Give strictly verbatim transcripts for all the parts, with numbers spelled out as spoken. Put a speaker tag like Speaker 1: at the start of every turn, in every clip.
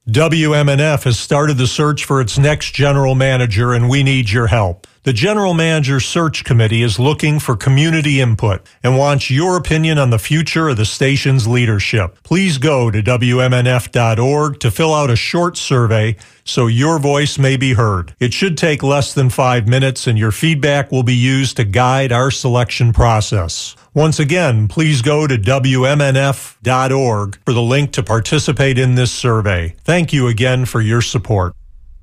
Speaker 1: W M N F has started the search for its next general manager, and we need your help. The General Manager Search Committee is looking for community input and wants your opinion on the future of the station's leadership. Please go to W M N F dot org to fill out a short survey so your voice may be heard. It should take less than five minutes, and your feedback will be used to guide our selection process. Once again, please go to W M N F dot org for the link to participate in this survey. Thank you again for your support.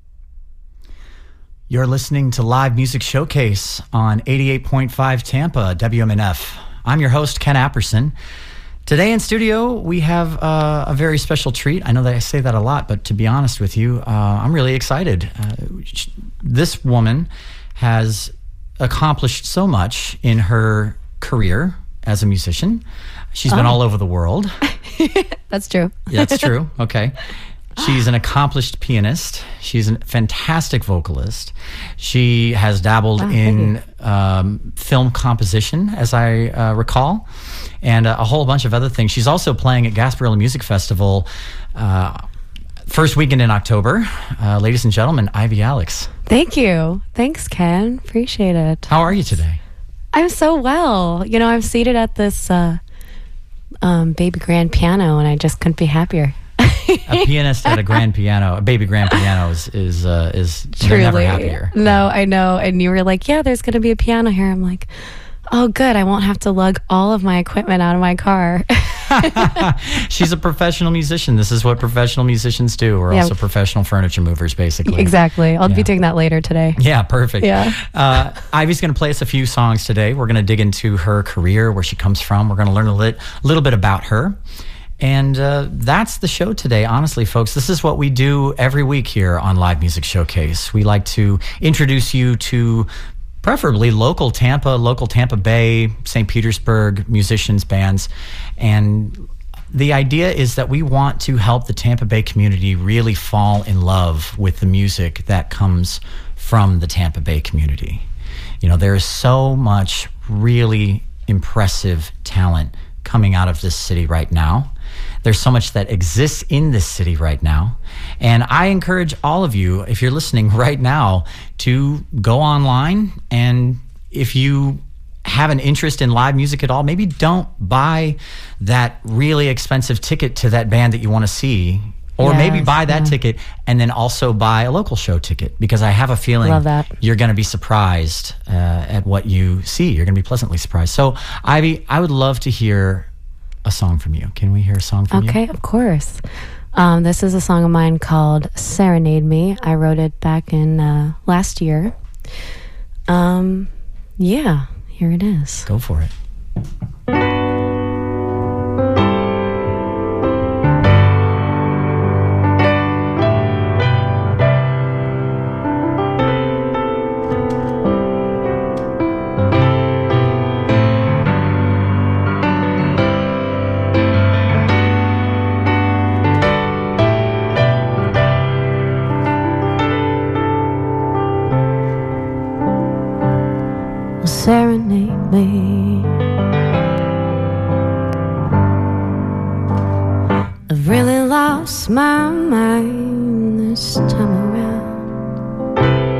Speaker 2: You're listening to Live Music Showcase on eighty-eight point five Tampa, W M N F. I'm your host, Ken Apperson. Today in studio, we have uh, a very special treat. I know that I say that a lot, but to be honest with you, uh, I'm really excited. Uh, this woman has accomplished so much in her career as a musician. She's been
Speaker 3: oh.
Speaker 2: all over the world.
Speaker 3: That's true.
Speaker 2: That's true. Okay. She's an accomplished pianist. She's a fantastic vocalist. She has dabbled
Speaker 3: wow,
Speaker 2: in um, film composition, as I uh, recall, and a, a whole bunch of other things. She's also playing at Gasparilla Music Festival uh, first weekend in October. Uh, ladies and gentlemen, Ivy Alex.
Speaker 3: Thank you. Thanks, Ken. Appreciate it.
Speaker 2: How are you today?
Speaker 3: I'm so well. You know, I'm seated at this uh, um, baby grand piano, and I just couldn't be happier.
Speaker 2: A pianist at a grand piano, a baby grand piano is is uh, is
Speaker 3: Truly.
Speaker 2: Never happier.
Speaker 3: No, I know. And you were like, "Yeah, there's going to be a piano here." I'm like, "Oh, good. I won't have to lug all of my equipment out of my car."
Speaker 2: She's a professional musician. This is what professional musicians do. We're
Speaker 3: yeah.
Speaker 2: also professional furniture movers, basically.
Speaker 3: Exactly. I'll
Speaker 2: yeah.
Speaker 3: be doing that later today.
Speaker 2: Yeah, perfect.
Speaker 3: Yeah.
Speaker 2: uh, Ivy's going to play us a few songs today. We're going to dig into her career, where she comes from. We're going to learn a lit, little bit about her. And uh, that's the show today, honestly, folks. This is what we do every week here on Live Music Showcase. We like to introduce you to preferably local Tampa, local Tampa Bay, Saint Petersburg musicians, bands. And the idea is that we want to help the Tampa Bay community really fall in love with the music that comes from the Tampa Bay community. You know, there is so much really impressive talent coming out of this city right now. There's so much that exists in this city right now. And I encourage all of you, if you're listening right now, to go online. And if you have an interest in live music at all, maybe don't buy that really expensive ticket to that band that you want to see. Or yes, maybe buy that yeah. ticket and then also buy a local show ticket, because I have a feeling
Speaker 3: Love that.
Speaker 2: You're going to be surprised uh, at what you see. You're going to be pleasantly surprised. So, Ivy, I would love to hear a song from you. Can we hear a song from
Speaker 3: okay,
Speaker 2: you?
Speaker 3: Okay, of course. Um, this is a song of mine called Serenade Me. I wrote it back in uh, last year. Um, yeah, here it is.
Speaker 2: Go for it.
Speaker 3: Serenade me. I've really lost my mind this time around.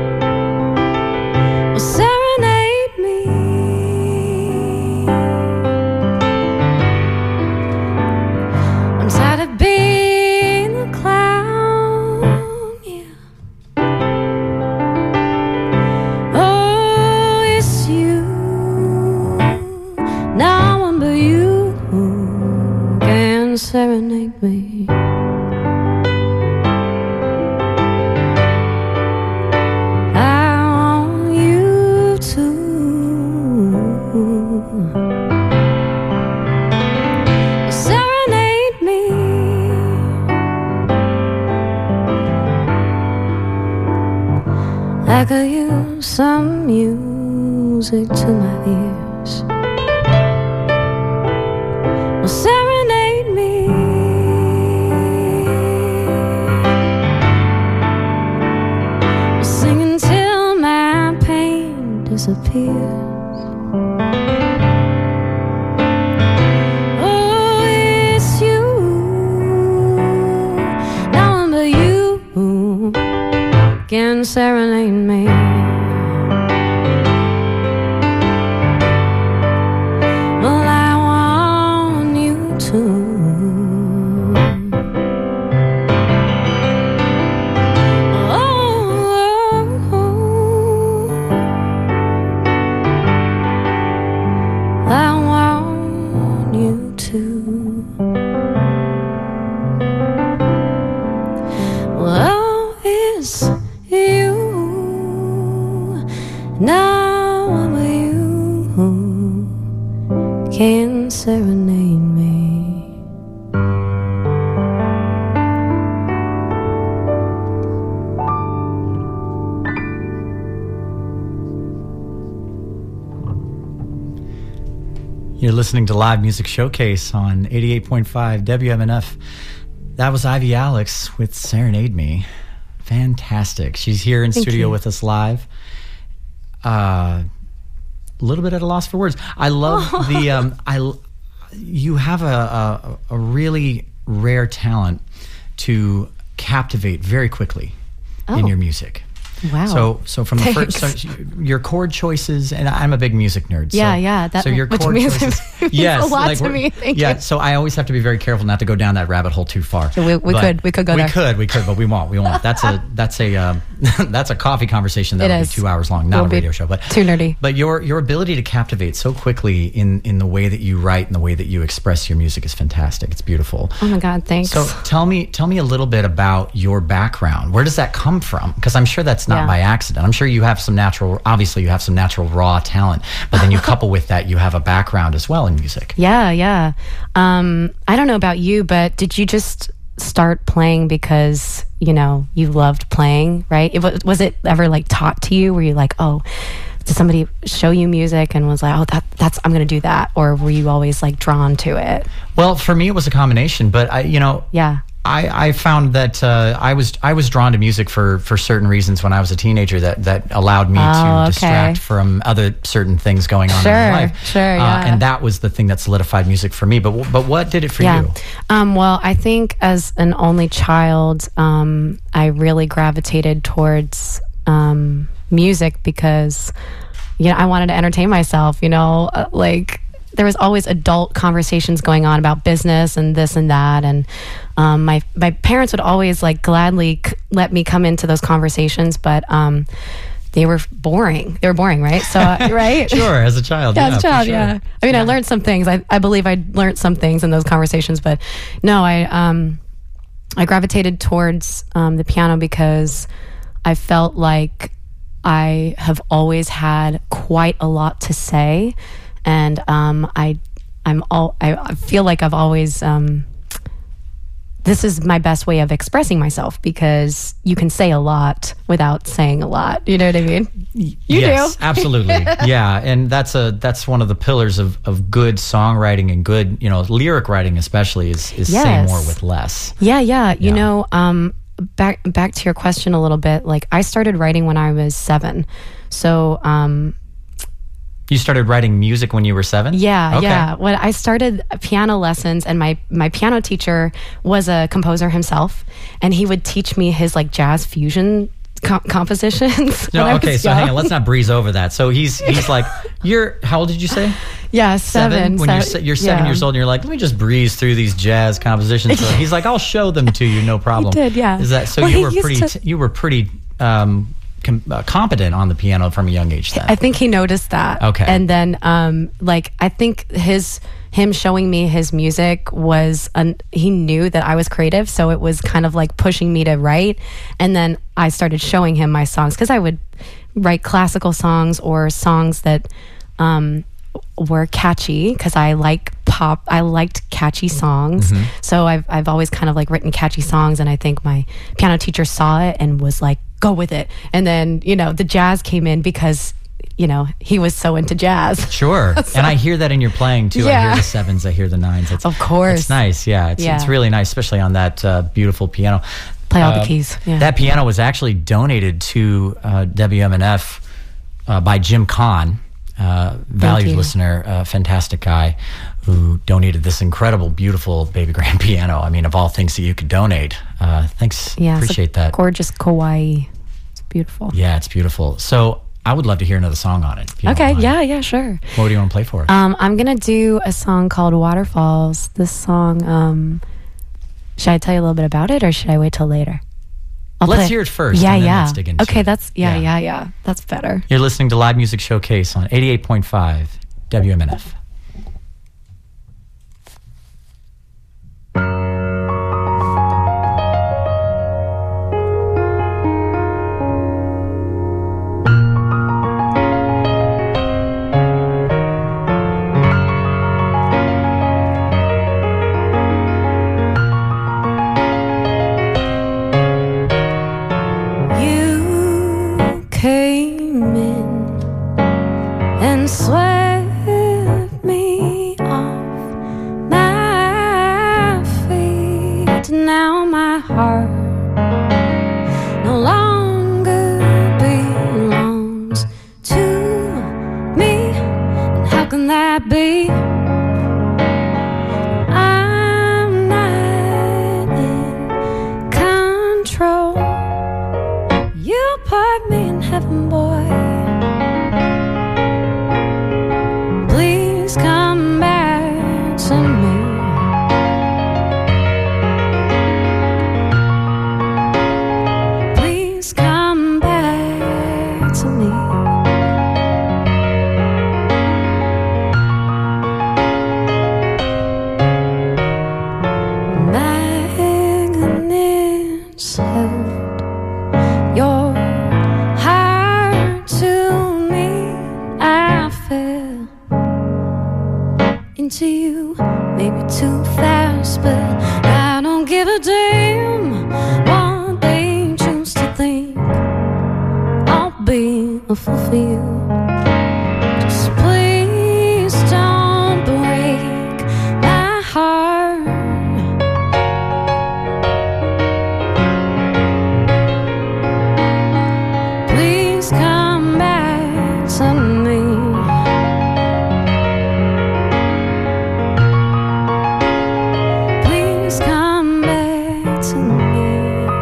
Speaker 3: Well, serenade me. I'm tired of being the clown, yeah. Oh, it's you. No one but you can serenade me. I want you to serenade me. I could use some music to my ears. Well, serenade me. We'll sing until my pain disappears. Oh, it's you. No one but you can serenade me. Well, I want you to. Can serenade me.
Speaker 2: You're listening to Live Music Showcase on eighty-eight point five W M N F. That was Ivy Alex with Serenade Me. Fantastic. She's here in
Speaker 3: Thank
Speaker 2: studio
Speaker 3: you.
Speaker 2: with us live. Uh, a little bit at a loss for words. I love oh. the um, I. You have a, a a really rare talent to captivate very quickly
Speaker 3: oh.
Speaker 2: in your music.
Speaker 3: Wow.
Speaker 2: So so from
Speaker 3: Thanks.
Speaker 2: the first, so your chord choices, and I'm a big music nerd.
Speaker 3: Yeah,
Speaker 2: so,
Speaker 3: yeah. That,
Speaker 2: so your
Speaker 3: which
Speaker 2: chord
Speaker 3: means
Speaker 2: choices, yes,
Speaker 3: a lot
Speaker 2: like
Speaker 3: to me. Thank
Speaker 2: yeah,
Speaker 3: you.
Speaker 2: so I always have to be very careful not to go down that rabbit hole too far.
Speaker 3: So we we
Speaker 2: But
Speaker 3: could we could go
Speaker 2: we
Speaker 3: there.
Speaker 2: We could we could, but we won't. We won't. That's a that's a um, that's a coffee conversation that'll
Speaker 3: It
Speaker 2: be
Speaker 3: is.
Speaker 2: two hours long, not
Speaker 3: It'll
Speaker 2: a
Speaker 3: be
Speaker 2: radio show. But
Speaker 3: too nerdy.
Speaker 2: But your your ability to captivate so quickly in in the way that you write and the way that you express your music is fantastic. It's beautiful.
Speaker 3: Oh my God, thanks.
Speaker 2: So tell me tell me a little bit about your background. Where does that come from? Because I'm sure that's not
Speaker 3: Yeah.
Speaker 2: by accident. I'm sure you have some natural, obviously you have some natural raw talent, but then you couple with that, you have a background as well in music.
Speaker 3: Yeah, yeah. Um, I don't know about you, but did you just start playing because, you know, you loved playing, right? It was, was it ever like taught to you? Were you like, oh, did somebody show you music and was like, oh, that that's I'm going to do that? Or were you always like drawn to it?
Speaker 2: Well, for me, it was a combination, but I, you know,
Speaker 3: Yeah.
Speaker 2: I, I found that uh, I was I was drawn to music for, for certain reasons when I was a teenager that, that allowed me
Speaker 3: Oh,
Speaker 2: to
Speaker 3: okay.
Speaker 2: distract from other certain things going on
Speaker 3: Sure,
Speaker 2: in my life.
Speaker 3: sure,
Speaker 2: Uh,
Speaker 3: yeah.
Speaker 2: and that was the thing that solidified music for me. But w- but what did it for
Speaker 3: Yeah.
Speaker 2: you?
Speaker 3: Um, well, I think as an only child, um, I really gravitated towards um, music because, you know, I wanted to entertain myself, you know, uh, like there was always adult conversations going on about business and this and that. And um, my, my parents would always like gladly c- let me come into those conversations, but um, they were boring. They were boring, right? So, uh, right?
Speaker 2: Sure, as a child.
Speaker 3: Yeah,
Speaker 2: Yeah,
Speaker 3: as a
Speaker 2: for
Speaker 3: child,
Speaker 2: sure.
Speaker 3: yeah. I mean, I learned some things. I, I believe I learned some things in those conversations, but no, I um, I gravitated towards um, the piano because I felt like I have always had quite a lot to say, and um, I I'm all I I feel like I've always. Um, this is my best way of expressing myself because you can say a lot without saying a lot. You know what I mean? You
Speaker 2: yes,
Speaker 3: do.
Speaker 2: absolutely. Yeah, and that's a that's one of the pillars of, of good songwriting and good, you know, lyric writing especially is, is say
Speaker 3: Yes.
Speaker 2: more with less.
Speaker 3: Yeah, yeah. You
Speaker 2: Yeah.
Speaker 3: know, um, back back to your question a little bit. Like, I started writing when I was seven. So, um,
Speaker 2: You started writing music when you were seven?
Speaker 3: yeah,
Speaker 2: Okay.
Speaker 3: yeah. When I started piano lessons, and my my piano teacher was a composer himself, and he would teach me his like jazz fusion com- compositions.
Speaker 2: No,
Speaker 3: when I
Speaker 2: okay,
Speaker 3: was
Speaker 2: so
Speaker 3: young.
Speaker 2: hang on, let's not breeze over that. So he's he's like, you're, how old did you say?
Speaker 3: Yeah, seven.
Speaker 2: When you're,
Speaker 3: se-
Speaker 2: se- you're seven
Speaker 3: yeah.
Speaker 2: years old and you're like, let me just breeze through these jazz compositions. So he's like, I'll show them to you, no problem.
Speaker 3: did, yeah.
Speaker 2: Is that, so
Speaker 3: Well,
Speaker 2: you
Speaker 3: he
Speaker 2: were
Speaker 3: used
Speaker 2: pretty,
Speaker 3: to-
Speaker 2: t- you were pretty, um, com- uh, competent on the piano from a young age then.
Speaker 3: I think he noticed that.
Speaker 2: Okay.
Speaker 3: And then, um, like, I think his him showing me his music was, an, he knew that I was creative, so it was kind of like pushing me to write. And then I started showing him my songs because I would write classical songs or songs that um, were catchy because I like pop. I liked catchy songs,
Speaker 2: Mm-hmm.
Speaker 3: so I've I've always kind of like written catchy songs. And I think my piano teacher saw it and was like, "Go with it." And then, you know, the jazz came in because, you know, he was so into jazz.
Speaker 2: Sure. And I hear that in your playing too. I
Speaker 3: Yeah.
Speaker 2: hear the sevens, I hear the nines. It's,
Speaker 3: Of course.
Speaker 2: It's nice. Yeah. It's,
Speaker 3: Yeah.
Speaker 2: it's really nice, especially on that uh, beautiful piano.
Speaker 3: Play all
Speaker 2: Uh,
Speaker 3: the keys. Yeah.
Speaker 2: That piano was actually donated to uh, W M N F uh, by Jim Kahn, uh, valued
Speaker 3: you.
Speaker 2: listener, uh, fantastic guy who donated this incredible, beautiful baby grand piano. I mean, of all things that you could donate. Uh, thanks.
Speaker 3: yeah, it's a
Speaker 2: Appreciate that.
Speaker 3: gorgeous kawaii. It's beautiful.
Speaker 2: Yeah, it's beautiful. So I would love to hear another song on it.
Speaker 3: Okay, yeah, yeah, sure.
Speaker 2: What do you want to play for us?
Speaker 3: Um, I'm going to do a song called Waterfalls. This song, um, should I tell you a little bit about it or should I wait till later? I'll
Speaker 2: let's
Speaker 3: play.
Speaker 2: hear it first.
Speaker 3: Yeah,
Speaker 2: and then
Speaker 3: yeah.
Speaker 2: Let's dig into
Speaker 3: okay,
Speaker 2: it.
Speaker 3: that's, yeah,
Speaker 2: Yeah.
Speaker 3: yeah, yeah. That's better.
Speaker 2: You're listening to Live Music Showcase on eighty-eight point five W M N F.
Speaker 3: Came in and swept me off my feet. Now my heart no longer belongs to me. And how can that be? I'm not in control. You put me in heaven, boy. Please come back to me. Please come back to me. Magnets held your heart to me. I fell into you, maybe too fast, but I don't give a damn what they choose to think. I'll be a fool for you. Just please don't break my heart. Please come back to me. Please come back to me.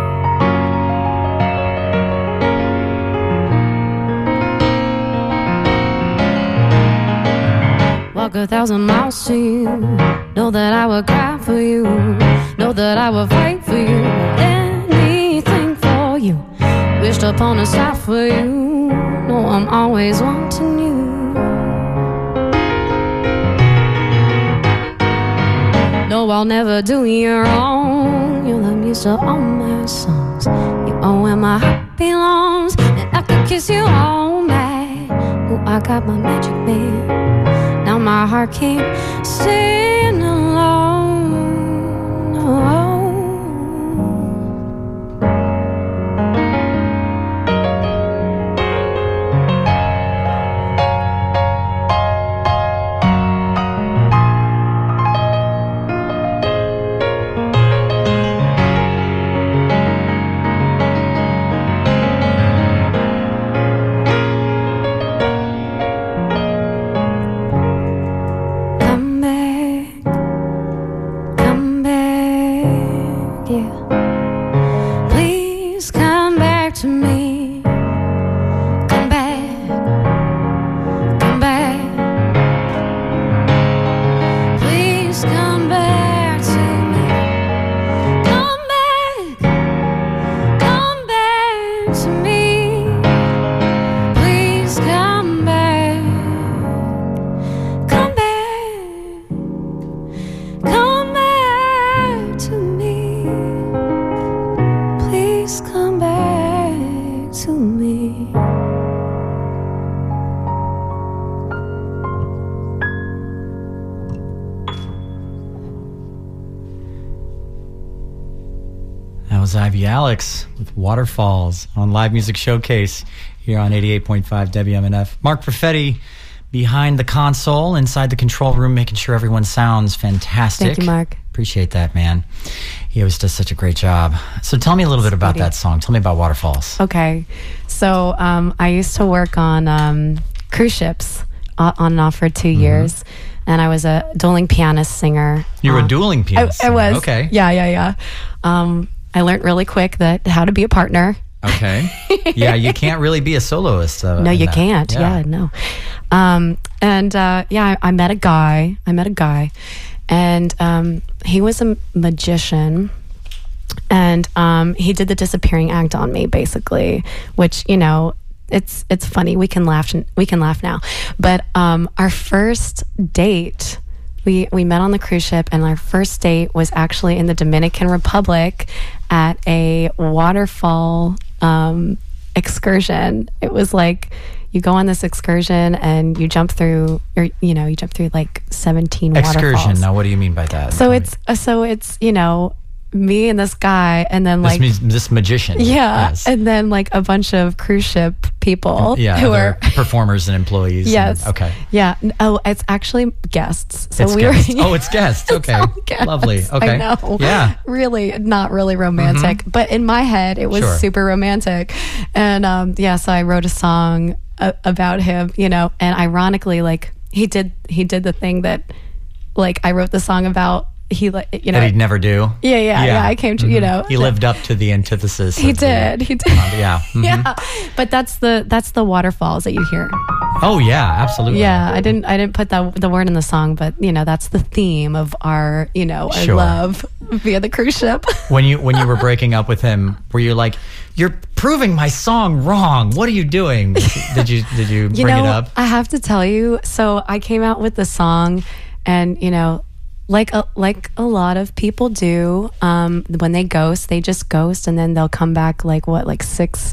Speaker 3: Walk a thousand miles to you. Know that I would cry for you. Know that I would fight for you. Anything for you. Wished upon a star for you. No, I'm always wanting you. No, I'll never do you wrong. You're the muse of all my songs. You are where my heart belongs. And I could kiss you all night. Oh, I got my magic band. Now my heart can't stand alone. No. Come back, come back, yeah. Please come back to me. Come back, come back. Please come back to me. Come back, come back to me. Please come back. Come back, come back to me. Please come back to me.
Speaker 2: That was Ivy Alex with Waterfalls on Live Music Showcase here on eighty-eight point five W M N F. Mark Perfetti behind the console, inside the control room, making sure everyone sounds fantastic.
Speaker 3: Thank you, Mark.
Speaker 2: Appreciate that, man. He always does such a great job. So tell me a little bit about
Speaker 3: Sweetie.
Speaker 2: that song. Tell me about Waterfalls.
Speaker 3: Okay, so um, I used to work on um, cruise ships uh, on and off for two
Speaker 2: Mm-hmm.
Speaker 3: years, and I was a dueling pianist singer.
Speaker 2: You were
Speaker 3: Um,
Speaker 2: a dueling pianist.
Speaker 3: I, I
Speaker 2: singer.
Speaker 3: was.
Speaker 2: Okay.
Speaker 3: Yeah, yeah, yeah. Um, I learned really quick that how to be a partner.
Speaker 2: Okay. Yeah, you can't really be a soloist. Uh,
Speaker 3: no, you
Speaker 2: that.
Speaker 3: can't. Yeah, yeah no. Um, and uh, yeah, I, I met a guy. I met a guy, and um, he was a magician. And um, he did the disappearing act on me, basically, which, you know, it's it's funny. We can laugh. We can laugh now. But um, our first date, we we met on the cruise ship, and our first date was actually in the Dominican Republic at a waterfall um, excursion. It was like you go on this excursion and you jump through, or you know, you jump through like seventeen
Speaker 2: excursion.
Speaker 3: Waterfalls.
Speaker 2: Now, what do you mean by that?
Speaker 3: So it's uh, so it's you know. me and this guy, and then like
Speaker 2: this, this magician,
Speaker 3: yeah,
Speaker 2: yes.
Speaker 3: and then like a bunch of cruise ship people,
Speaker 2: yeah,
Speaker 3: who
Speaker 2: are
Speaker 3: are
Speaker 2: performers and employees.
Speaker 3: Yes,
Speaker 2: and, okay,
Speaker 3: yeah. Oh, it's actually guests. So
Speaker 2: it's
Speaker 3: we
Speaker 2: guests.
Speaker 3: were.
Speaker 2: Oh, it's guests. Okay,
Speaker 3: it's guests.
Speaker 2: Lovely. Okay,
Speaker 3: I know.
Speaker 2: Yeah,
Speaker 3: really, not really romantic, mm-hmm. but in my head, it was
Speaker 2: sure.
Speaker 3: super romantic, and um, yeah. So I wrote a song uh, about him, you know, and ironically, like he did, he did the thing that, like, I wrote the song about. He like you know
Speaker 2: that he'd never do.
Speaker 3: Yeah, yeah, yeah. yeah I came to mm-hmm. you know.
Speaker 2: He lived up to the antithesis.
Speaker 3: He did.
Speaker 2: The,
Speaker 3: he did.
Speaker 2: Uh, yeah. Mm-hmm.
Speaker 3: Yeah. But that's the that's the waterfalls that you hear.
Speaker 2: Oh yeah, absolutely.
Speaker 3: Yeah, I didn't I didn't put that the word in the song, but you know that's the theme of our you know our
Speaker 2: sure.
Speaker 3: love via the cruise ship.
Speaker 2: When you when you were breaking up with him, were you like, "You're proving my song wrong. What are you doing?" Did you did you,
Speaker 3: you
Speaker 2: bring
Speaker 3: know,
Speaker 2: it up?
Speaker 3: I have to tell you. So I came out with the song, and you know. Like a, like a lot of people do, um, when they ghost, they just ghost, and then they'll come back like what, like six,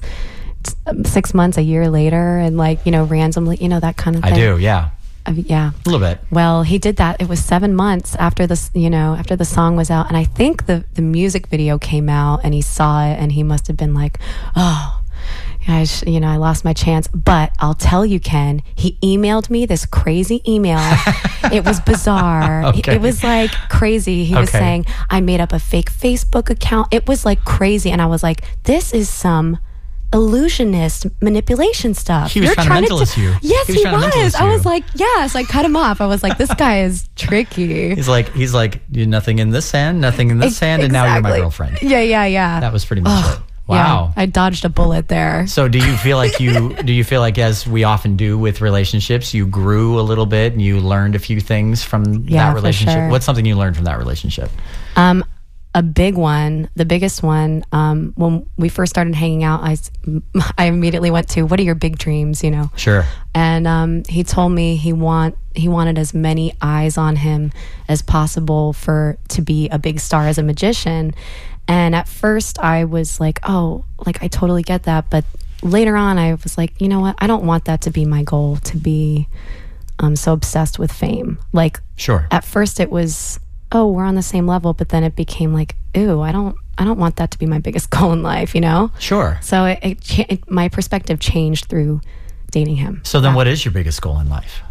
Speaker 3: six months, a year later, and like you know, randomly, you know, that kind of thing.
Speaker 2: I do, yeah,
Speaker 3: uh, yeah,
Speaker 2: a little bit.
Speaker 3: Well, he did that. It was seven months after this, you know, after the song was out, and I think the the music video came out, and he saw it, and he must have been like, oh. I sh- you know, I lost my chance, but I'll tell you, Ken, he emailed me this crazy email. It was bizarre.
Speaker 2: Okay.
Speaker 3: It was like crazy. He was
Speaker 2: okay.
Speaker 3: saying, I made up a fake Facebook account. It was like crazy. And I was like, this is some illusionist manipulation stuff.
Speaker 2: He was
Speaker 3: You're
Speaker 2: trying, trying to mentalist
Speaker 3: to-
Speaker 2: you.
Speaker 3: Yes,
Speaker 2: he
Speaker 3: he
Speaker 2: was.
Speaker 3: was. I was like, yes. I cut him off. I was like, this guy is tricky.
Speaker 2: He's like, he's like, you're nothing in this hand, nothing in this hand, and
Speaker 3: exactly.
Speaker 2: now you're my girlfriend.
Speaker 3: Yeah, yeah, yeah.
Speaker 2: That was pretty much
Speaker 3: oh.
Speaker 2: it. Wow.
Speaker 3: Yeah, I dodged a bullet there.
Speaker 2: So do you feel like you do you feel like, as we often do with relationships, you grew a little bit and you learned a few things from
Speaker 3: yeah,
Speaker 2: that relationship?
Speaker 3: For sure.
Speaker 2: What's something you learned from that relationship?
Speaker 3: Um, a big one, the biggest one, um, when we first started hanging out, I, I immediately went to, what are your big dreams, you know?
Speaker 2: Sure.
Speaker 3: And um, he told me he want he wanted as many eyes on him as possible for to be a big star as a magician. And at first I was like, oh, like I totally get that. But later on I was like, you know what? I don't want that to be my goal, to be um, so obsessed with fame. Like,
Speaker 2: sure.
Speaker 3: At first it was, oh, we're on the same level. But then it became like, ooh, I don't, I don't want that to be my biggest goal in life, you know?
Speaker 2: Sure.
Speaker 3: So it, it, cha- it my perspective changed through dating him.
Speaker 2: So then
Speaker 3: yeah.
Speaker 2: What is your biggest goal in life?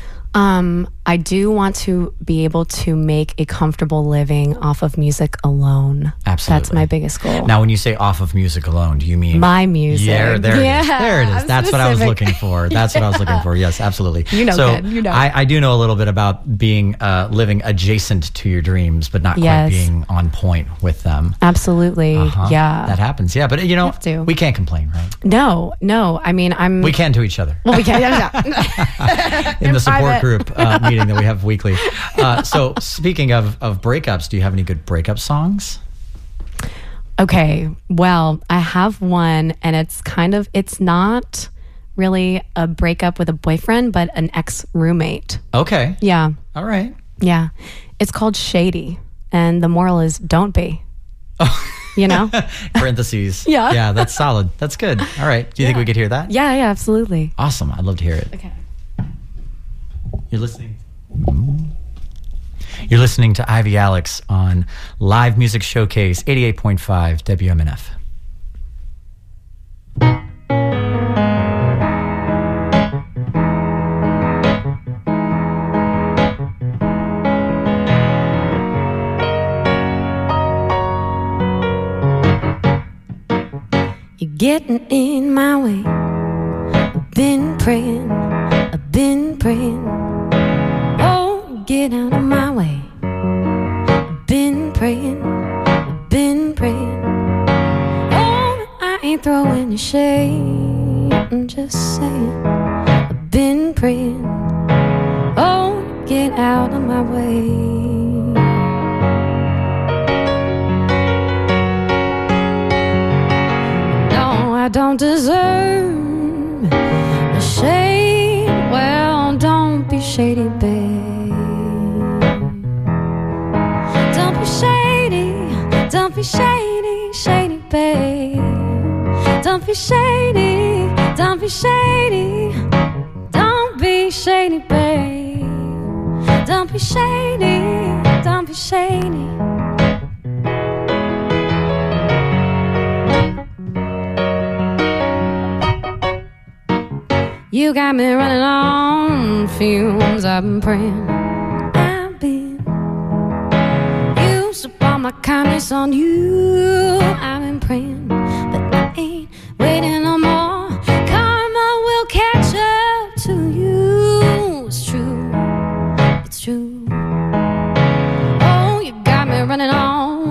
Speaker 3: Um, I do want to be able to make a comfortable living off of music alone.
Speaker 2: Absolutely.
Speaker 3: That's my biggest goal.
Speaker 2: Now, when you say off of music alone, do you mean
Speaker 3: my music?
Speaker 2: Yeah, there
Speaker 3: yeah,
Speaker 2: it is. There it is.
Speaker 3: I'm
Speaker 2: That's
Speaker 3: specific.
Speaker 2: what I was looking for. That's yeah. what I was looking for. Yes, absolutely.
Speaker 3: You know,
Speaker 2: so
Speaker 3: good. You know.
Speaker 2: I, I do know a little bit about being uh, living adjacent to your dreams, but not
Speaker 3: yes.
Speaker 2: quite being on point with them.
Speaker 3: Absolutely.
Speaker 2: Uh-huh.
Speaker 3: Yeah.
Speaker 2: That happens. Yeah, but you know,
Speaker 3: you
Speaker 2: we can't complain, right?
Speaker 3: No, no. I mean, I'm.
Speaker 2: We can to each other.
Speaker 3: Well, we can. Yeah.
Speaker 2: In, In the support
Speaker 3: private.
Speaker 2: group uh, meeting that we have weekly. Uh, so, speaking of, of breakups, do you have any good breakup songs?
Speaker 3: Okay, well, I have one, and it's kind of, it's not really a breakup with a boyfriend, but an ex-roommate.
Speaker 2: Okay.
Speaker 3: Yeah.
Speaker 2: All right.
Speaker 3: Yeah. It's called Shady, and the moral is don't be.
Speaker 2: Oh.
Speaker 3: You know?
Speaker 2: Parentheses.
Speaker 3: Yeah.
Speaker 2: Yeah, that's solid. That's good. All right. Do you
Speaker 3: yeah.
Speaker 2: think we could hear that?
Speaker 3: Yeah, yeah, absolutely.
Speaker 2: Awesome. I'd love to hear it.
Speaker 3: Okay.
Speaker 2: You're listening. You're listening to Ivy Alex on Live Music Showcase eighty-eight point five W M N F.
Speaker 3: You're getting in my way. I've been praying, I've been praying. Oh, get out of my way. I've been praying, I've been praying. Oh, I ain't ain't throwing you shade, I'm just saying I've been praying, oh, get out of my way. No, I don't deserve the shade. Well, don't be shady, babe. Don't be shady, don't be shady, shady, babe. Don't be shady, don't be shady, don't be shady, babe. Don't be shady, don't be shady. You got me running on fumes, I've been praying, I've been used up all my kindness on you, I've been praying, but I ain't waiting no more. Karma will catch up to you. It's true, it's true. Oh, you got me running on.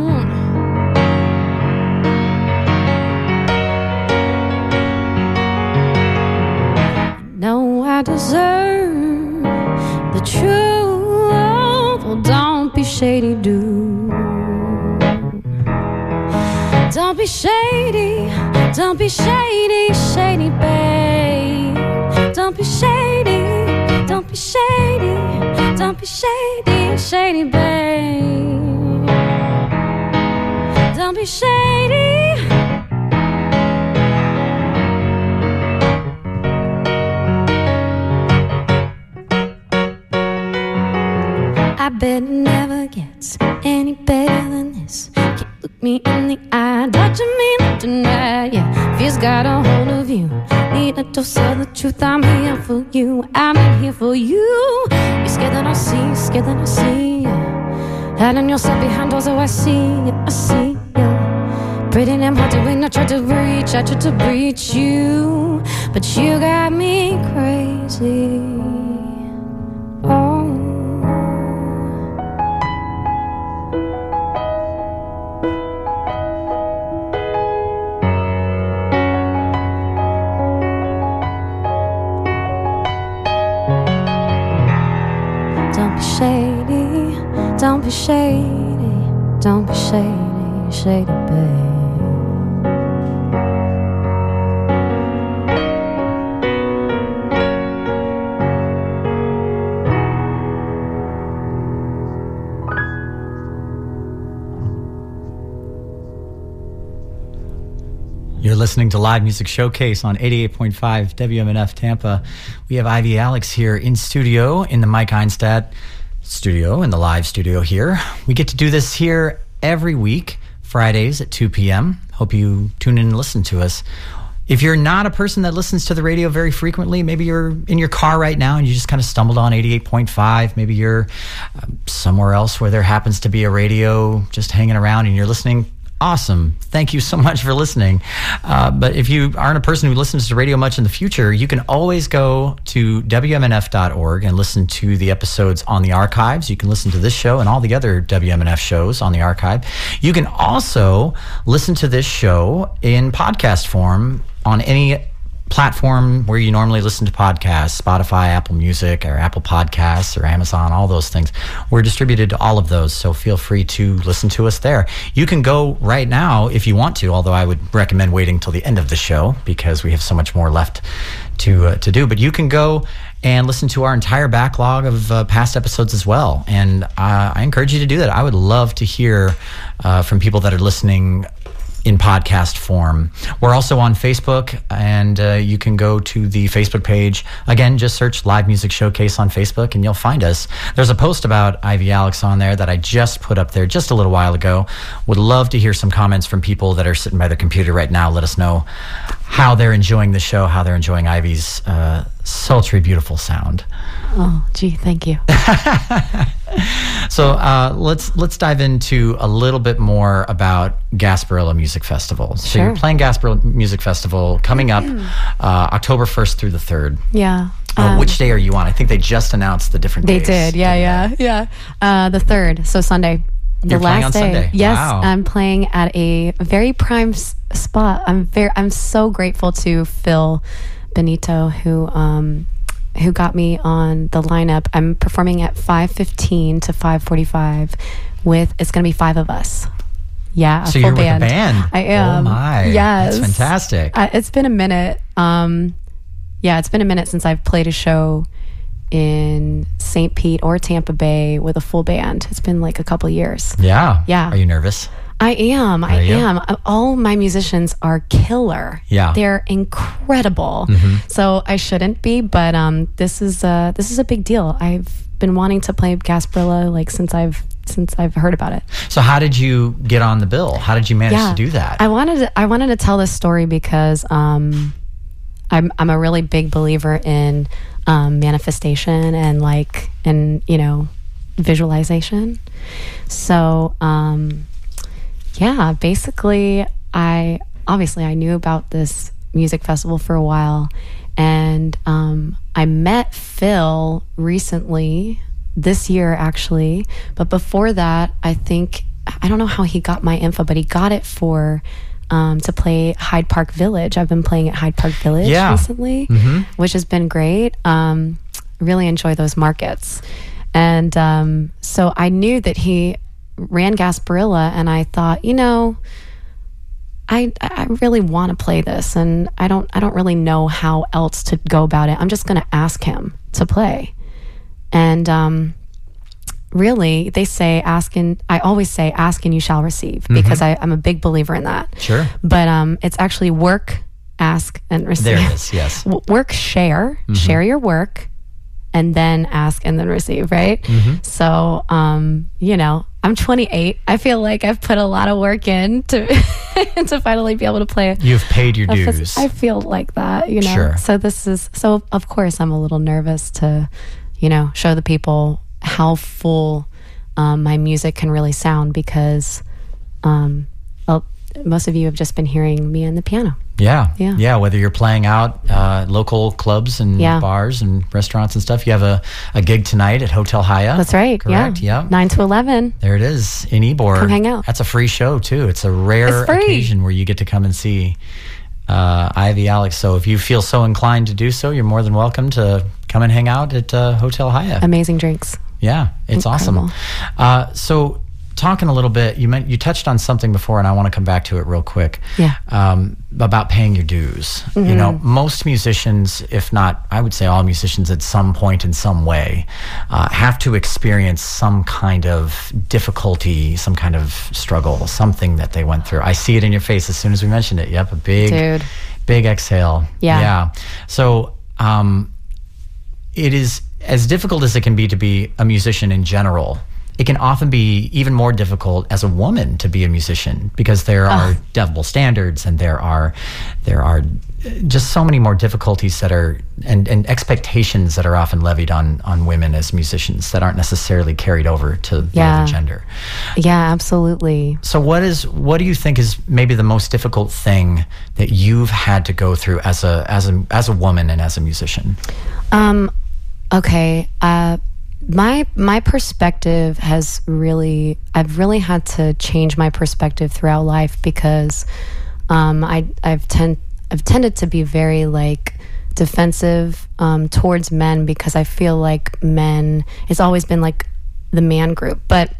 Speaker 3: No, I deserve the truth. Well, don't be shady, dude. Don't be shady, don't be shady, shady, babe. Don't be shady, don't be shady, don't be shady, shady, babe. Don't be shady. I bet it never gets any better than this. Can't look me in the eye, touching me left and right. Yeah, fear's got a hold of you. Need a dose of the truth. I'm here for you. I'm here for you. You're scared that I'll see, scared that I'll see. Yeah. Hiding yourself behind doors, oh I see, yeah, I see. Yeah. Pretty damn hard to win. I tried to reach, I tried to breach you, but you got me crazy. Oh. Shady, don't be shady, don't be shady, shady, babe.
Speaker 2: You're listening to Live Music Showcase on eighty-eight point five W M N F Tampa. We have Ivy Alex here in studio in the Mike Einstadt studio, in the live studio here. We get to do this here every week, Fridays at two p.m. Hope you tune in and listen to us. If you're not a person that listens to the radio very frequently, maybe you're in your car right now and you just kind of stumbled on eighty-eight point five. Maybe you're uh, somewhere else where there happens to be a radio just hanging around and you're listening. Awesome. Thank you so much for listening. Uh, but if you aren't a person who listens to radio much in the future, you can always go to W M N F dot org and listen to the episodes on the archives. You can listen to this show and all the other W M N F shows on the archive. You can also listen to this show in podcast form on any platform where you normally listen to podcasts, Spotify, Apple Music, or Apple Podcasts, or Amazon, all those things. We're distributed to all of those, so feel free to listen to us there. You can go right now if you want to, although I would recommend waiting till the end of the show because we have so much more left to uh, to do. But you can go and listen to our entire backlog of uh, past episodes as well. And uh, I encourage you to do that. I would love to hear uh, from people that are listening in podcast form. We're also on Facebook, and uh, you can go to the Facebook page. Again, just search Live Music Showcase on Facebook, and you'll find us. There's a post about Ivy Alex on there that I just put up there just a little while ago. Would love to hear some comments from people that are sitting by their computer right now. Let us know how they're enjoying the show, how they're enjoying Ivy's uh, sultry, beautiful sound.
Speaker 3: Oh, gee, thank you.
Speaker 2: So uh, let's let's dive into a little bit more about Gasparilla Music Festival. So
Speaker 3: Sure.
Speaker 2: you're playing Gasparilla Music Festival coming up uh, October first through the third.
Speaker 3: Yeah.
Speaker 2: Uh,
Speaker 3: Um,
Speaker 2: which day are you on? I think they just announced the different
Speaker 3: They
Speaker 2: days.
Speaker 3: did, yeah, yeah, yeah. Uh, the third, so Sunday. The
Speaker 2: You're playing
Speaker 3: last
Speaker 2: on
Speaker 3: day.
Speaker 2: Sunday.
Speaker 3: Yes,
Speaker 2: Wow.
Speaker 3: I'm playing at a very prime s- spot. I'm very, I'm so grateful to Phil Benito, who um, who got me on the lineup. I'm performing at five fifteen to five forty-five with, it's going to be five of us. Yeah, a
Speaker 2: So
Speaker 3: full
Speaker 2: you're
Speaker 3: band.
Speaker 2: with a band.
Speaker 3: I am.
Speaker 2: Oh my.
Speaker 3: Yes.
Speaker 2: That's fantastic.
Speaker 3: Uh, it's been a minute. Um, yeah, it's been a minute since I've played a show in Saint Pete or Tampa Bay with a full band. It's been like a couple years.
Speaker 2: Yeah.
Speaker 3: Yeah.
Speaker 2: Are you nervous?
Speaker 3: I am. I
Speaker 2: Are you?
Speaker 3: am. All my musicians are killer.
Speaker 2: Yeah.
Speaker 3: They're incredible.
Speaker 2: Mm-hmm.
Speaker 3: So I shouldn't be, but um, this is uh, this is a big deal. I've been wanting to play Gasparilla like since I've since I've heard about it.
Speaker 2: So how did you get on the bill? How did you manage to do that?
Speaker 3: I wanted to, I wanted to tell this story because um, I'm I'm a really big believer in um, manifestation and like and you know visualization. So um, yeah, basically I obviously I knew about this music festival for a while, and um, I met Phil recently. This year, actually. But before that, I think, I don't know how he got my info, but he got it for, um, to play Hyde Park Village. I've been playing at Hyde Park Village
Speaker 2: Yeah.
Speaker 3: recently,
Speaker 2: Mhm.
Speaker 3: which has been great. Um, really enjoy those markets. And um, so I knew that he ran Gasparilla, and I thought, you know, I, I really want to play this, and I don't, I don't really know how else to go about it. I'm just going to ask him to play. And um, really, they say, ask and I always say, ask and you shall receive, because I, I'm a big believer in that.
Speaker 2: Sure.
Speaker 3: But um, it's actually work, ask, and receive.
Speaker 2: There it is, yes.
Speaker 3: W- work, share, share your work, and then ask and then receive, right? So, um, you know, I'm twenty-eight. I feel like I've put a lot of work in to, to finally be able to play.
Speaker 2: You've paid your
Speaker 3: a fes-
Speaker 2: dues.
Speaker 3: I feel like that, you know.
Speaker 2: Sure.
Speaker 3: So this is so. Of course, I'm a little nervous to, you know, show the people how full um, my music can really sound, because um, well, most of you have just been hearing me and the piano.
Speaker 2: Yeah.
Speaker 3: Yeah.
Speaker 2: Yeah. Whether you're playing out uh, local clubs and
Speaker 3: Yeah.
Speaker 2: bars and restaurants and stuff, you have a, a gig tonight at Hotel Haya.
Speaker 3: That's right.
Speaker 2: Correct.
Speaker 3: Yeah.
Speaker 2: Yeah.
Speaker 3: Nine to eleven.
Speaker 2: There it is in Ybor.
Speaker 3: Come hang out.
Speaker 2: That's a free show too. It's a rare
Speaker 3: It's free.
Speaker 2: occasion where you get to come and see uh, Ivy Alex. So if you feel so inclined to do so, you're more than welcome to come and hang out at uh, Hotel Haya.
Speaker 3: Amazing drinks.
Speaker 2: Yeah, it's
Speaker 3: Incredible.
Speaker 2: awesome. Uh, so, talking a little bit, you meant you touched on something before, and I want to come back to it real quick.
Speaker 3: Yeah.
Speaker 2: Um, about paying your dues. You know, most musicians, if not, I would say all musicians, at some point in some way, uh, have to experience some kind of difficulty, some kind of struggle, something that they went through. I see it in your face as soon as we mentioned it. Yep, a big,
Speaker 3: Dude.
Speaker 2: big exhale.
Speaker 3: Yeah.
Speaker 2: Yeah. So. Um, it is as difficult as it can be to be a musician in general. It can often be even more difficult as a woman to be a musician, because there are double standards, and there are there are just so many more difficulties that are and, and expectations that are often levied on on women as musicians that aren't necessarily carried over to the
Speaker 3: Yeah.
Speaker 2: other gender.
Speaker 3: Yeah, absolutely.
Speaker 2: So what is what do you think is maybe the most difficult thing that you've had to go through as a as a as a woman and as a musician?
Speaker 3: Um, okay. Uh, my my perspective has really, I've really had to change my perspective throughout life, because um, I I've tend I've tended to be very like defensive um, towards men, because I feel like men, it's always been like the man group. But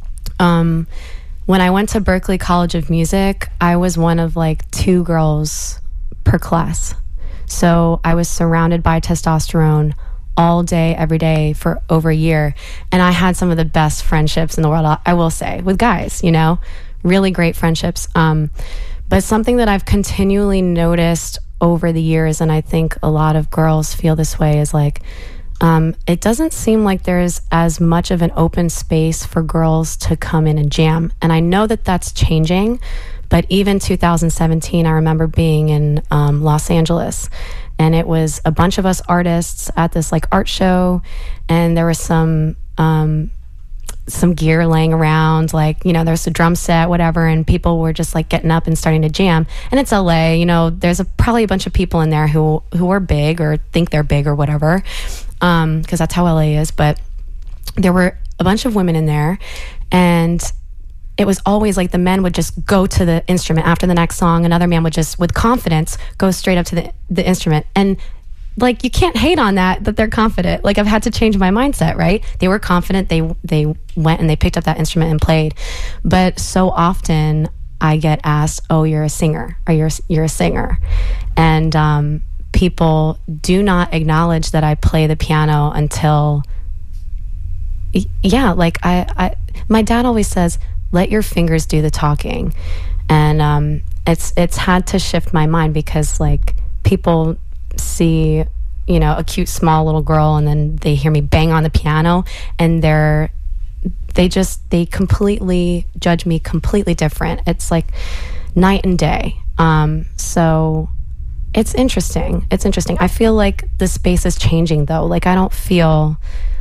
Speaker 3: um, when I went to Berklee College of Music, I was one of like two girls per class. So I was surrounded by testosterone all day, every day for over a year. And I had some of the best friendships in the world, I will say, with guys, you know, really great friendships. Um, but something that I've continually noticed over the years, and I think a lot of girls feel this way, is like, um, it doesn't seem like there's as much of an open space for girls to come in and jam. And I know that that's changing. But even two thousand seventeen, I remember being in um, Los Angeles, and it was a bunch of us artists at this like art show, and there was some um, some gear laying around, like, you know, there's a drum set, whatever, and people were just like getting up and starting to jam. And it's L A, you know, there's a, probably a bunch of people in there who who are big or think they're big or whatever, because um, that's how L A is. But there were a bunch of women in there, and it was always like the men would just go to the instrument after the next song. Another man would just, with confidence, go straight up to the, the instrument. And like, you can't hate on that, that they're confident. Like, I've had to change my mindset, right? They were confident. They, they went and they picked up that instrument and played. But so often I get asked, oh, you're a singer, or you're, you're a singer. And um, people do not acknowledge that I play the piano until, yeah, like I, I my dad always says, let your fingers do the talking. And um, it's, it's had to shift my mind, because like people see, you know, a cute small little girl, and then they hear me bang on the piano, and they're they just they completely judge me completely different. It's like night and day. Um so it's interesting it's interesting I feel like the space is changing, though. Like, I don't feel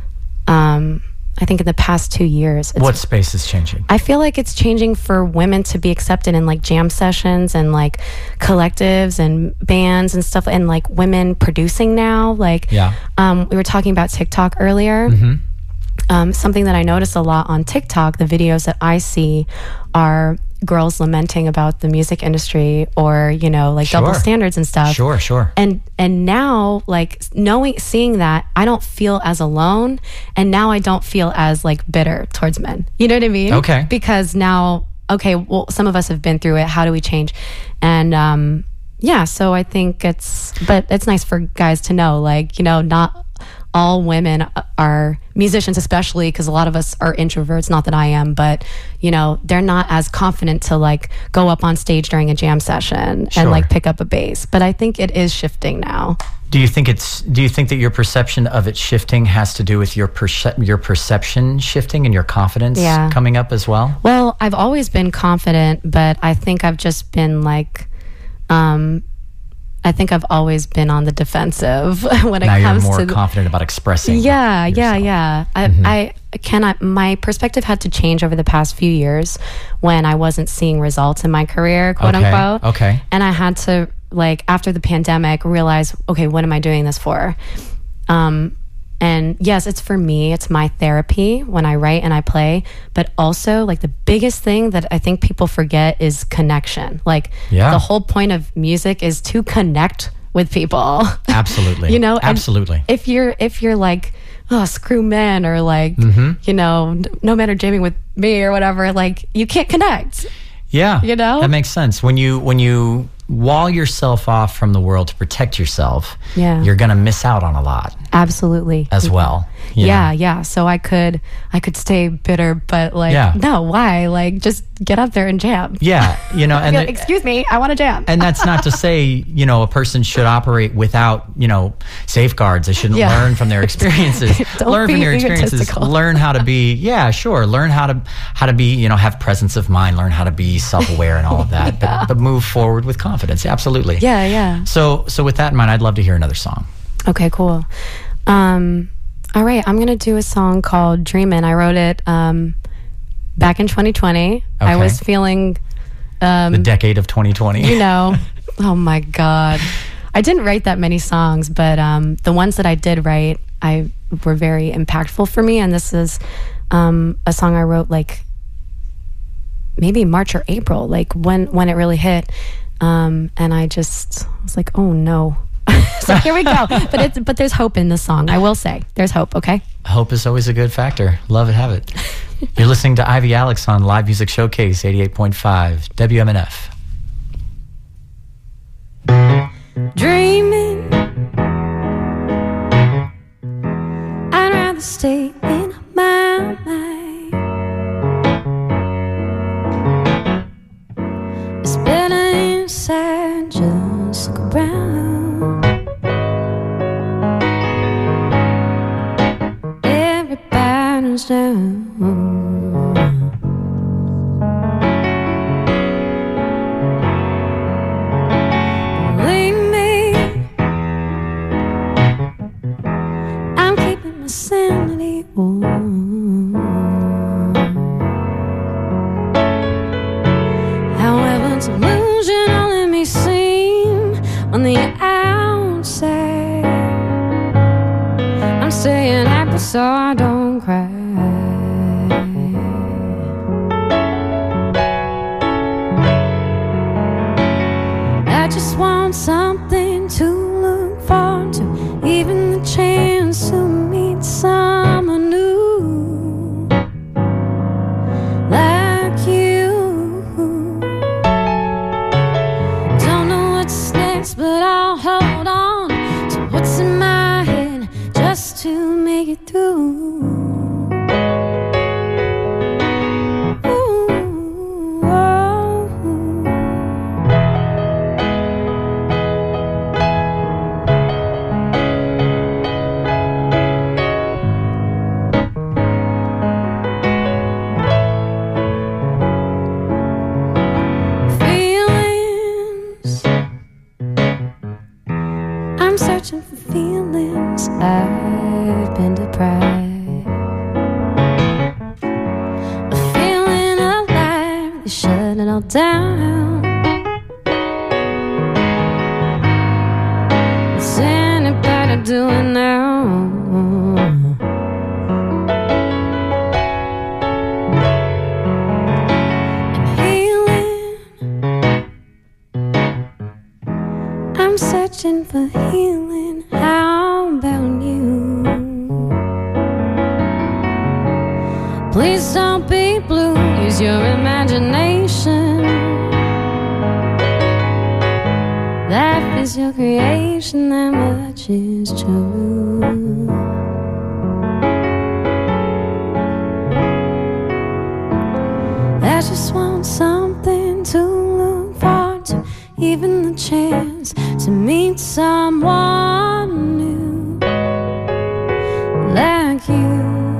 Speaker 3: um I think in the past two years... It's,
Speaker 2: what space is changing?
Speaker 3: I feel like it's changing for women to be accepted in like jam sessions and like collectives and bands and stuff, and like women producing now. Like,
Speaker 2: yeah.
Speaker 3: um, we were talking about TikTok earlier.
Speaker 2: Mm-hmm.
Speaker 3: Um, something that I notice a lot on TikTok, the videos that I see are girls lamenting about the music industry, or, you know, like
Speaker 2: Sure.
Speaker 3: double standards and stuff.
Speaker 2: Sure, sure.
Speaker 3: And and now, like, knowing, seeing that, I don't feel as alone, and now I don't feel as like bitter towards men. You know what I mean?
Speaker 2: Okay.
Speaker 3: Because now, okay, well, some of us have been through it. How do we change? And um, yeah, so I think it's, but it's nice for guys to know, like, you know, not all women are musicians, especially because a lot of us are introverts. Not that I am, but you know, they're not as confident to like go up on stage during a jam session
Speaker 2: Sure.
Speaker 3: and like pick up a bass. But I think it is shifting now.
Speaker 2: Do you think it's? Do you think that your perception of it shifting has to do with your perce- your perception shifting and your confidence
Speaker 3: Yeah.
Speaker 2: coming up as well?
Speaker 3: Well, I've always been confident, but I think I've just been like, um, I think I've always been on the defensive when it
Speaker 2: Now you're
Speaker 3: comes
Speaker 2: more
Speaker 3: to the,
Speaker 2: confident about expressing.
Speaker 3: Yeah, yeah,
Speaker 2: yourself.
Speaker 3: yeah. I,
Speaker 2: Mhm.
Speaker 3: I cannot. My perspective had to change over the past few years when I wasn't seeing results in my career, quote
Speaker 2: Okay,
Speaker 3: unquote.
Speaker 2: okay.
Speaker 3: And I had to, like, after the pandemic, realize, okay, what am I doing this for? Um, and yes, it's for me. It's my therapy when I write and I play. But also, like, the biggest thing that I think people forget is connection. Like,
Speaker 2: Yeah.
Speaker 3: the whole point of music is to connect with people.
Speaker 2: Absolutely.
Speaker 3: You know, and
Speaker 2: absolutely.
Speaker 3: If you're if you're like, oh, screw men, or like,
Speaker 2: Mm-hmm.
Speaker 3: you know, n- no men are jamming with me or whatever, like, you can't connect.
Speaker 2: Yeah,
Speaker 3: You know?
Speaker 2: that makes sense. When you when you wall yourself off from the world to protect yourself,
Speaker 3: Yeah.
Speaker 2: you're gonna miss out on a lot
Speaker 3: Absolutely.
Speaker 2: as well. you
Speaker 3: Yeah,
Speaker 2: know?
Speaker 3: yeah. So I could I could stay bitter, but like,
Speaker 2: Yeah.
Speaker 3: no, why? Like, just get up there and jam.
Speaker 2: yeah. You know, and
Speaker 3: Be like,
Speaker 2: the-
Speaker 3: excuse me, I want to jam.
Speaker 2: and that's not to say, you know, a person should operate without, you know, safeguards. They shouldn't
Speaker 3: Yeah.
Speaker 2: learn from their experiences.
Speaker 3: Don't
Speaker 2: learn from
Speaker 3: be
Speaker 2: their experiences.
Speaker 3: egotistical.
Speaker 2: Learn how to be, yeah, sure. Learn how to how to be, you know, have presence of mind. Learn how to be self-aware and all of that.
Speaker 3: Yeah.
Speaker 2: But, but move forward with confidence. Absolutely.
Speaker 3: yeah, yeah.
Speaker 2: So, so with that in mind, I'd love to hear another song.
Speaker 3: Okay, cool. Um, all right, I'm gonna do a song called "Dreamin'." I wrote it um, back in twenty twenty. I
Speaker 2: Okay.
Speaker 3: was feeling, um,
Speaker 2: The decade of twenty twenty.
Speaker 3: you know, oh my God. I didn't write that many songs, but um, the ones that I did write, I were very impactful for me. And this is um, a song I wrote like maybe March or April, like when when it really hit. Um, and I just was like, oh no. So here we go. But it's but there's hope in this song. I will say there's hope. Okay.
Speaker 2: Hope is always a good factor. Love it, have it. You're listening to Ivy Alex on Live Music Showcase eighty-eight point five W M N F.
Speaker 3: Dreaming, I'd rather stay in my mind. It's better inside, just look around. Everybody's down. Believe me, I'm keeping my sanity. Ooh. However delusional it may seem on the outside, I'm staying happy so I don't cry. just want something to look forward to, even the chance to meet someone new like you. Don't know what's next, but I'll hold on to what's in my head just to make it through. For feelings, I've been deprived of feeling alive. They shut it all down. What's anybody doing now? And healing, I'm searching for healing. How about you? Please don't be blue, use your imagination. Life is your creation, that much is true. I just want something to look forward to, even the chance to meet someone new like you.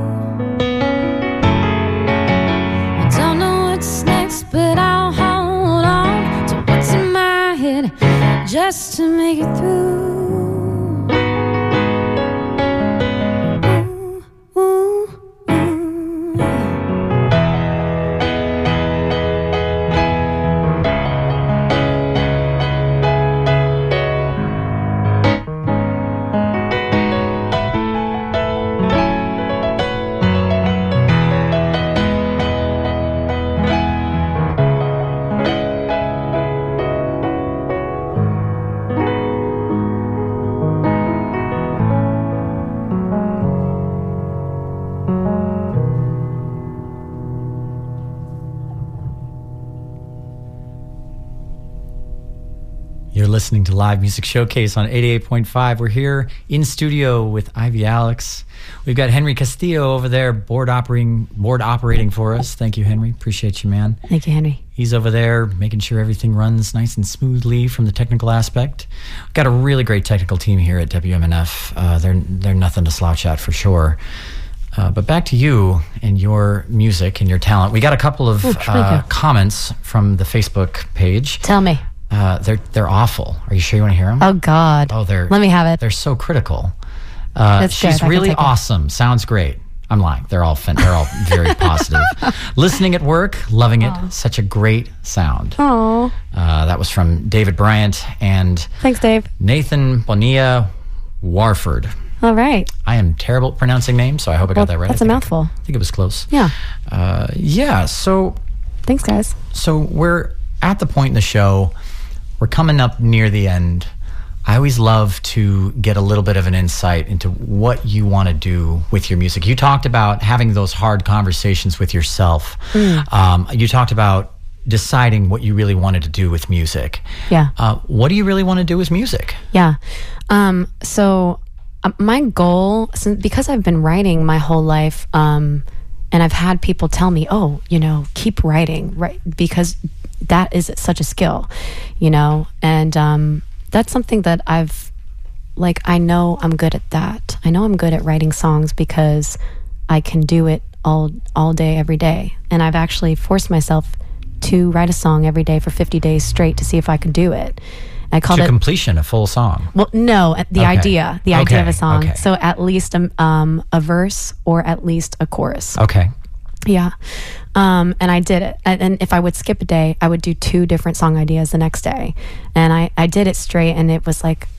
Speaker 3: I don't know what's next, but I'll hold on to what's in my head just to make it through. Ooh, ooh, ooh, yeah.
Speaker 2: You're listening to Live Music Showcase on eighty-eight point five. We're here in studio with Ivy Alex. We've got Henry Castillo over there board operating board operating for us. Thank you, Henry. Appreciate you, man.
Speaker 3: Thank you, Henry.
Speaker 2: He's over there making sure everything runs nice and smoothly from the technical aspect. We've got a really great technical team here at W M N F. Uh, they're, they're nothing to slouch at for sure. Uh, but back to you and your music and your talent. We got a couple of
Speaker 3: oh,
Speaker 2: uh, comments from the Facebook page.
Speaker 3: Tell me.
Speaker 2: Uh, they're they're awful. Are you sure you want to hear them?
Speaker 3: Oh God.
Speaker 2: Oh, they're.
Speaker 3: Let me have it.
Speaker 2: They're so critical. Uh,
Speaker 3: That's
Speaker 2: she's
Speaker 3: good.
Speaker 2: really awesome. Sounds great. I'm lying. They're all fin- they're all very positive. Listening at work, loving it. Aww. Such a great sound.
Speaker 3: Oh.
Speaker 2: Uh, that was from David Bryant and.
Speaker 3: Thanks, Dave.
Speaker 2: Nathan Bonilla Warford.
Speaker 3: All right.
Speaker 2: I am terrible at pronouncing names, so I hope I
Speaker 3: well,
Speaker 2: got that right.
Speaker 3: That's
Speaker 2: I
Speaker 3: a mouthful.
Speaker 2: I think it was close.
Speaker 3: Yeah.
Speaker 2: Uh, yeah. So.
Speaker 3: Thanks, guys.
Speaker 2: So we're at the point in the show. We're coming up near the end. I always love to get a little bit of an insight into what you want to do with your music. You talked about having those hard conversations with yourself. Mm. Um, you talked about deciding what you really wanted to do with music.
Speaker 3: Yeah.
Speaker 2: Uh, what do you really want to do with music?
Speaker 3: Yeah. Um, so uh, my goal, since, because I've been writing my whole life, um, and I've had people tell me, oh, you know, keep writing, right? Because that is such a skill, you know, and um, that's something that I've, like, I know I'm good at that. I know I'm good at writing songs because I can do it all all day, every day. And I've actually forced myself to write a song every day for fifty days straight to see if I could do it. I called
Speaker 2: to
Speaker 3: it
Speaker 2: completion, a full song.
Speaker 3: Well, no, the
Speaker 2: okay.
Speaker 3: idea, the
Speaker 2: okay.
Speaker 3: idea of a song.
Speaker 2: Okay.
Speaker 3: So at least a, um, a verse or at least a chorus.
Speaker 2: Okay.
Speaker 3: Yeah. Um, and I did it. And, and if I would skip a day, I would do two different song ideas the next day. And I, I did it straight, and it was like,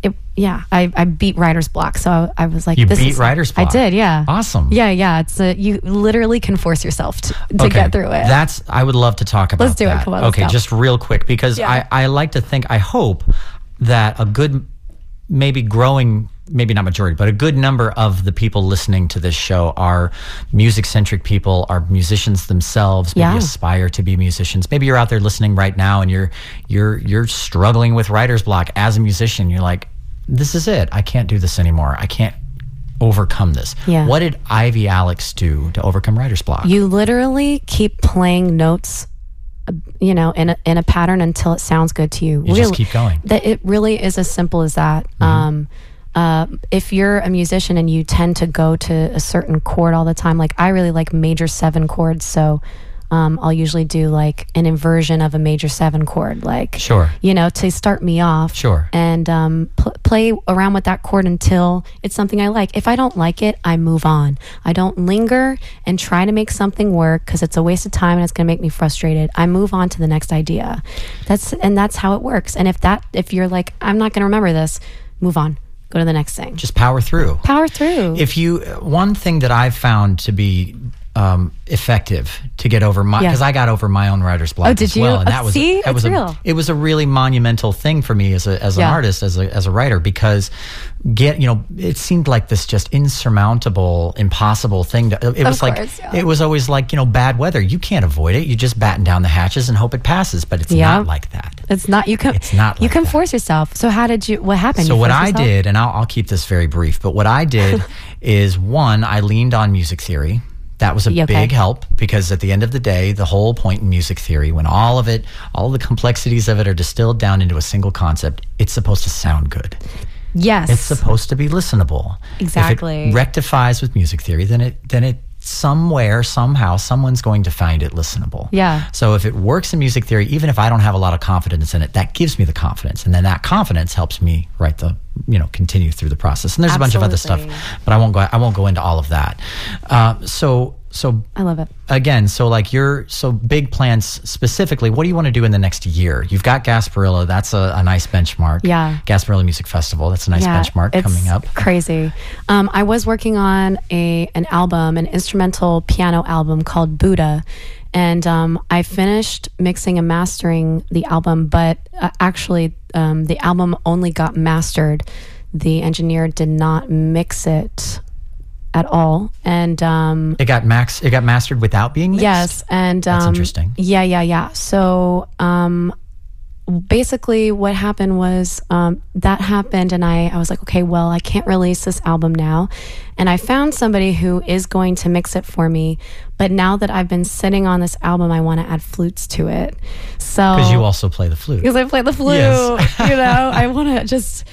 Speaker 3: it, yeah, I, I beat writer's block. So I, I was like,
Speaker 2: you
Speaker 3: this
Speaker 2: beat
Speaker 3: is,
Speaker 2: writer's block.
Speaker 3: I did, yeah.
Speaker 2: Awesome.
Speaker 3: Yeah, yeah. It's a, you literally can force yourself to, to
Speaker 2: okay.
Speaker 3: get through it.
Speaker 2: That's, I would love to talk about
Speaker 3: Let's do
Speaker 2: that.
Speaker 3: it. Come on,
Speaker 2: okay,
Speaker 3: let's go.
Speaker 2: just real quick, because
Speaker 3: Yeah.
Speaker 2: I, I like to think, I hope that a good, maybe growing, maybe not majority, but a good number of the people listening to this show are music-centric people, are musicians themselves, maybe
Speaker 3: Yeah.
Speaker 2: aspire to be musicians. Maybe you're out there listening right now and you're you're you're struggling with writer's block as a musician. You're like, this is it. I can't do this anymore. I can't overcome this.
Speaker 3: Yeah.
Speaker 2: What did Ivy Alex do to overcome writer's block?
Speaker 3: You literally keep playing notes, uh, you know, in a, in a pattern until it sounds good to you.
Speaker 2: You just keep going.
Speaker 3: That it really is as simple as that.
Speaker 2: Mm-hmm.
Speaker 3: Um, uh, if you're a musician and you tend to go to a certain chord all the time, like I really like major seven chords, so um, I'll usually do like an inversion of a major seven chord, like
Speaker 2: Sure.
Speaker 3: you know, to start me off.
Speaker 2: Sure.
Speaker 3: And um, pl- play around with that chord until it's something I like. If I don't like it, I move on. I don't linger and try to make something work because it's a waste of time and it's going to make me frustrated. I move on to the next idea. That's and that's how it works. And if that if you're like, I'm not going to remember this, move on. Go to the next thing.
Speaker 2: Just power through.
Speaker 3: Power through.
Speaker 2: If you, one thing that I've found to be um, effective to get over my,
Speaker 3: Yeah.
Speaker 2: because I got over my own writer's block
Speaker 3: Oh, did
Speaker 2: as well,
Speaker 3: you?
Speaker 2: and
Speaker 3: Oh,
Speaker 2: that was
Speaker 3: see?
Speaker 2: that
Speaker 3: It's
Speaker 2: was a,
Speaker 3: real.
Speaker 2: it was a really monumental thing for me as a as an
Speaker 3: Yeah.
Speaker 2: artist, as a as a writer, because get you know it seemed like this just insurmountable, impossible thing. To, it was
Speaker 3: Of
Speaker 2: like
Speaker 3: course, yeah.
Speaker 2: it was always like you know bad weather. You can't avoid it. You just batten down the hatches and hope it passes. But it's
Speaker 3: Yeah.
Speaker 2: not like that.
Speaker 3: It's not you can.
Speaker 2: It's not
Speaker 3: you
Speaker 2: like
Speaker 3: can
Speaker 2: that.
Speaker 3: force yourself. So how did you? What happened?
Speaker 2: So
Speaker 3: You
Speaker 2: what
Speaker 3: forced
Speaker 2: I
Speaker 3: yourself?
Speaker 2: did, and I'll, I'll keep this very brief, but what I did is one, I leaned on music theory. That was a
Speaker 3: Yeah, okay.
Speaker 2: big help because at the end of the day, the whole point in music theory, when all of it, all the complexities of it are distilled down into a single concept, it's supposed to sound good.
Speaker 3: Yes.
Speaker 2: It's supposed to be listenable.
Speaker 3: Exactly.
Speaker 2: If it rectifies with music theory, then it then it somewhere, somehow, someone's going to find it listenable.
Speaker 3: Yeah.
Speaker 2: So if it works in music theory, even if I don't have a lot of confidence in it, that gives me the confidence. And then that confidence helps me write the, you know, continue through the process. And there's a bunch of other stuff,
Speaker 3: Absolutely.
Speaker 2: but I won't go, I won't go into all of that. Uh, so, so
Speaker 3: I love it.
Speaker 2: again, so like you're, so big plans specifically, what do you want to do in the next year? You've got Gasparilla. That's a, a nice benchmark.
Speaker 3: Yeah.
Speaker 2: Gasparilla Music Festival. That's a nice
Speaker 3: Yeah,
Speaker 2: benchmark
Speaker 3: it's
Speaker 2: coming up.
Speaker 3: Crazy. Um, I was working on a an album, an instrumental piano album called Buddha, and um, I finished mixing and mastering the album. But uh, actually, um, the album only got mastered. The engineer did not mix it at all, and um,
Speaker 2: It got max. It got mastered without being mixed?
Speaker 3: yes, and um,
Speaker 2: That's interesting.
Speaker 3: Yeah, yeah, yeah. So um, basically, what happened was um, that happened, and I, I was like, okay, well, I can't release this album now, and I found somebody who is going to mix it for me. But now that I've been sitting on this album, I want to add flutes to it. So
Speaker 2: Because you also play the flute.
Speaker 3: because I play the flute,
Speaker 2: Yes.
Speaker 3: you know, I want to just.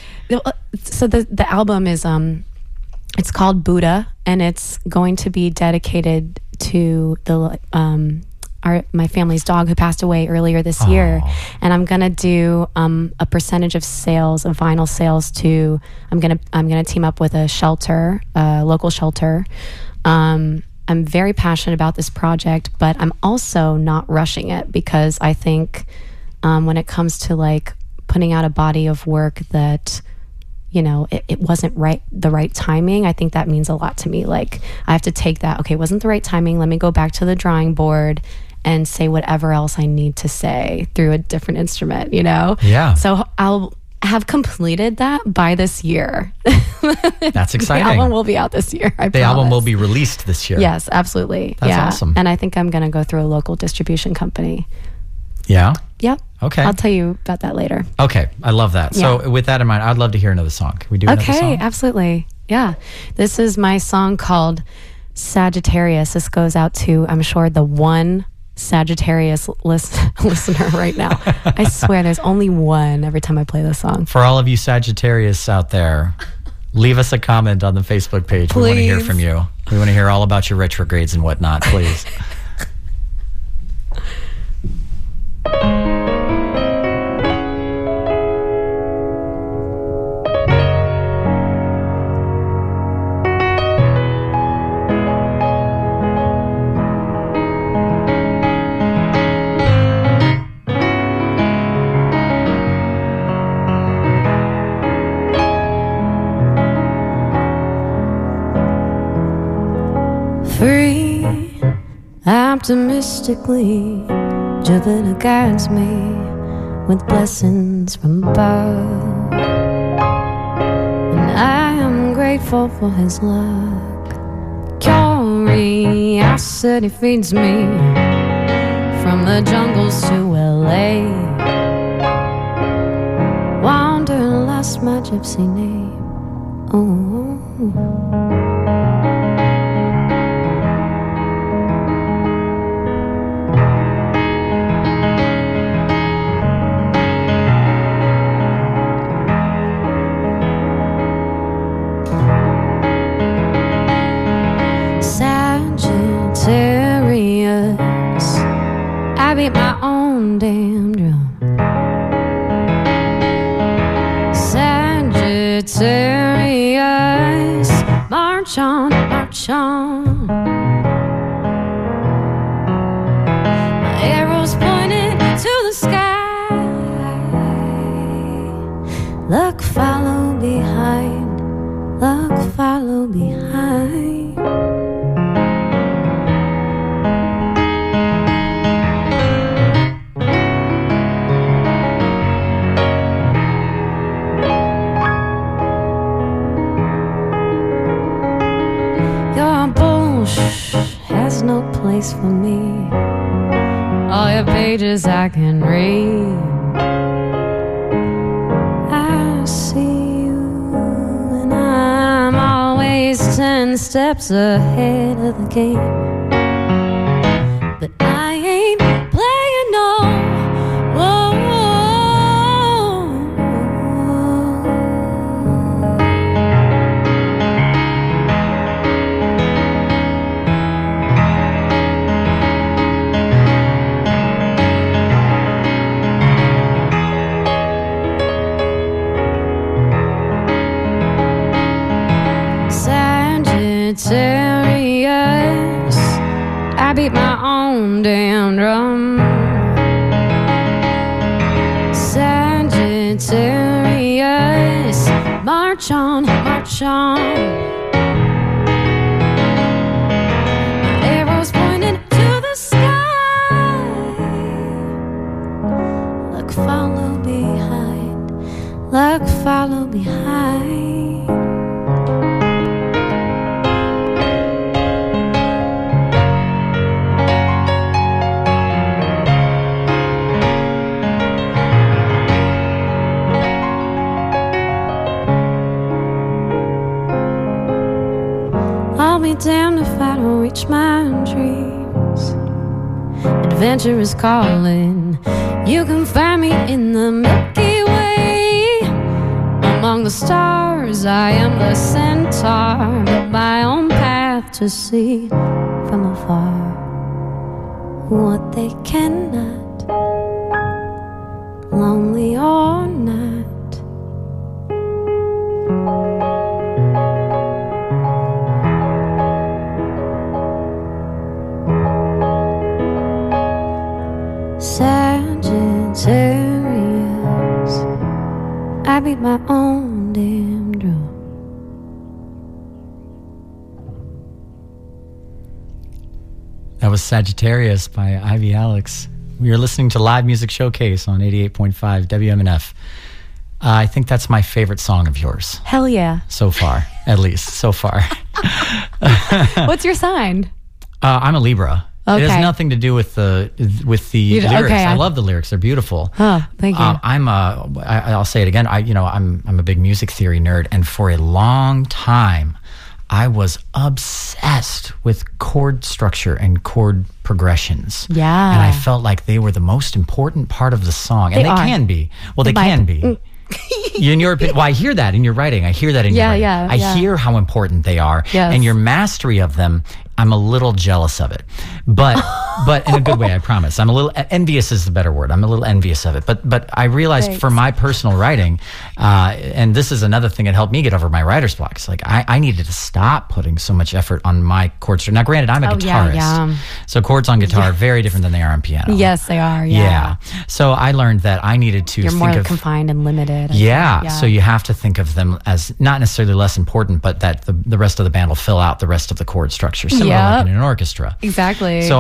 Speaker 3: So the the album is um. It's called Buddha, and it's going to be dedicated to the um, our my family's dog who passed away earlier this year. And I'm gonna do um, a percentage of sales, of vinyl sales, to I'm gonna I'm gonna team up with a shelter, a local shelter. Um, I'm very passionate about this project, but I'm also not rushing it because I think um, when it comes to like putting out a body of work that you know, it, it wasn't right, the right timing. I think that means a lot to me. Like I have to take that, okay, it wasn't the right timing. Let me go back to the drawing board and say whatever else I need to say through a different instrument, you know?
Speaker 2: Yeah.
Speaker 3: So I'll have completed that by this year.
Speaker 2: That's exciting.
Speaker 3: The album will be out this year. I
Speaker 2: The album
Speaker 3: promise.
Speaker 2: will be released this year.
Speaker 3: Yes, absolutely.
Speaker 2: That's
Speaker 3: yeah.
Speaker 2: awesome.
Speaker 3: And I think I'm going to go through a local distribution company.
Speaker 2: Yeah?
Speaker 3: Yep.
Speaker 2: Okay.
Speaker 3: I'll tell you about that later.
Speaker 2: Okay. I love that. So
Speaker 3: Yeah.
Speaker 2: with that in mind, I'd love to hear another song. Can we do another
Speaker 3: Okay,
Speaker 2: song?
Speaker 3: absolutely. Yeah. This is my song called Sagittarius. This goes out to, I'm sure, the one Sagittarius list, listener right now. I swear there's only one every time I play this song.
Speaker 2: For all of you Sagittarius out there, leave us a comment on the Facebook page. We want to hear
Speaker 3: Please.
Speaker 2: from you. We want to hear all about your retrogrades and whatnot, please.
Speaker 4: Thank
Speaker 3: Optimistically, Jupiter guides me with blessings from above, and I am grateful for his luck. Curiosity feeds me from the jungles to L A. Wanderlust, my gypsy name. Oh. Sagittarius, I beat my own damn drum. Sagittarius, march on, march on. My arrows pointed to the sky. Look, follow behind. Look, follow behind. Has no place for me. All your pages I can read. I see you, and I'm always ten steps ahead of the game. But I ain't playing no. Whoa, Sagittarius, I beat my own damn drum. Sagittarius, march on, march on. My arrows pointing to the sky. Look, follow behind. Look, follow behind. I'll be damned if I don't reach my dreams. Adventure is calling. You can find me in the Milky Way. Among the stars, I am the centaur, but my own path to see from afar what they cannot, lonely or not. Sagittarius, I beat my own damn drum.
Speaker 2: That was Sagittarius by Ivy Alex. We are listening to Live Music Showcase on eighty-eight point five W M N F. Uh, I think that's my favorite song of yours.
Speaker 3: Hell yeah.
Speaker 2: So far, at least, so far.
Speaker 3: What's your sign?
Speaker 2: Uh, I'm a Libra.
Speaker 3: Okay.
Speaker 2: It has nothing to do with the with the
Speaker 3: You,
Speaker 2: lyrics.
Speaker 3: okay,
Speaker 2: I,
Speaker 3: I
Speaker 2: love the lyrics; they're beautiful.
Speaker 3: Oh, thank you.
Speaker 2: Um, I'm a. I, I'll say it again. I, you know, I'm I'm a big music theory nerd, and for a long time, I was obsessed with chord structure and chord progressions.
Speaker 3: Yeah,
Speaker 2: and I felt like they were the most important part of the song, and
Speaker 3: they,
Speaker 2: they
Speaker 3: are.
Speaker 2: can be. Well,
Speaker 3: the
Speaker 2: they can be. In your opinion, well, I hear that in your writing. I hear that in
Speaker 3: yeah,
Speaker 2: your writing.
Speaker 3: Yeah,
Speaker 2: I
Speaker 3: yeah.
Speaker 2: hear how important they are,
Speaker 3: yes.
Speaker 2: and your mastery of them. I'm a little jealous of it, but but in a good way, I promise. I'm a little envious is the better word. I'm a little envious of it. But but I realized
Speaker 3: Thanks.
Speaker 2: for my personal writing, uh, and this is another thing that helped me get over my writer's block. It's like I, I needed to stop putting so much effort on my chord structure. Now, granted, I'm a
Speaker 3: oh,
Speaker 2: guitarist,
Speaker 3: yeah, yeah.
Speaker 2: so chords on guitar
Speaker 3: yeah.
Speaker 2: are very different than they are on piano.
Speaker 3: Yes, they are. Yeah.
Speaker 2: yeah. So I learned that I needed to
Speaker 3: You're
Speaker 2: think
Speaker 3: more
Speaker 2: of
Speaker 3: confined and limited.
Speaker 2: yeah,
Speaker 3: yeah.
Speaker 2: So you have to think of them as not necessarily less important, but that the, the rest of the band will fill out the rest of the chord structure, similar
Speaker 3: Yep.
Speaker 2: like in an orchestra.
Speaker 3: Exactly.
Speaker 2: So I think of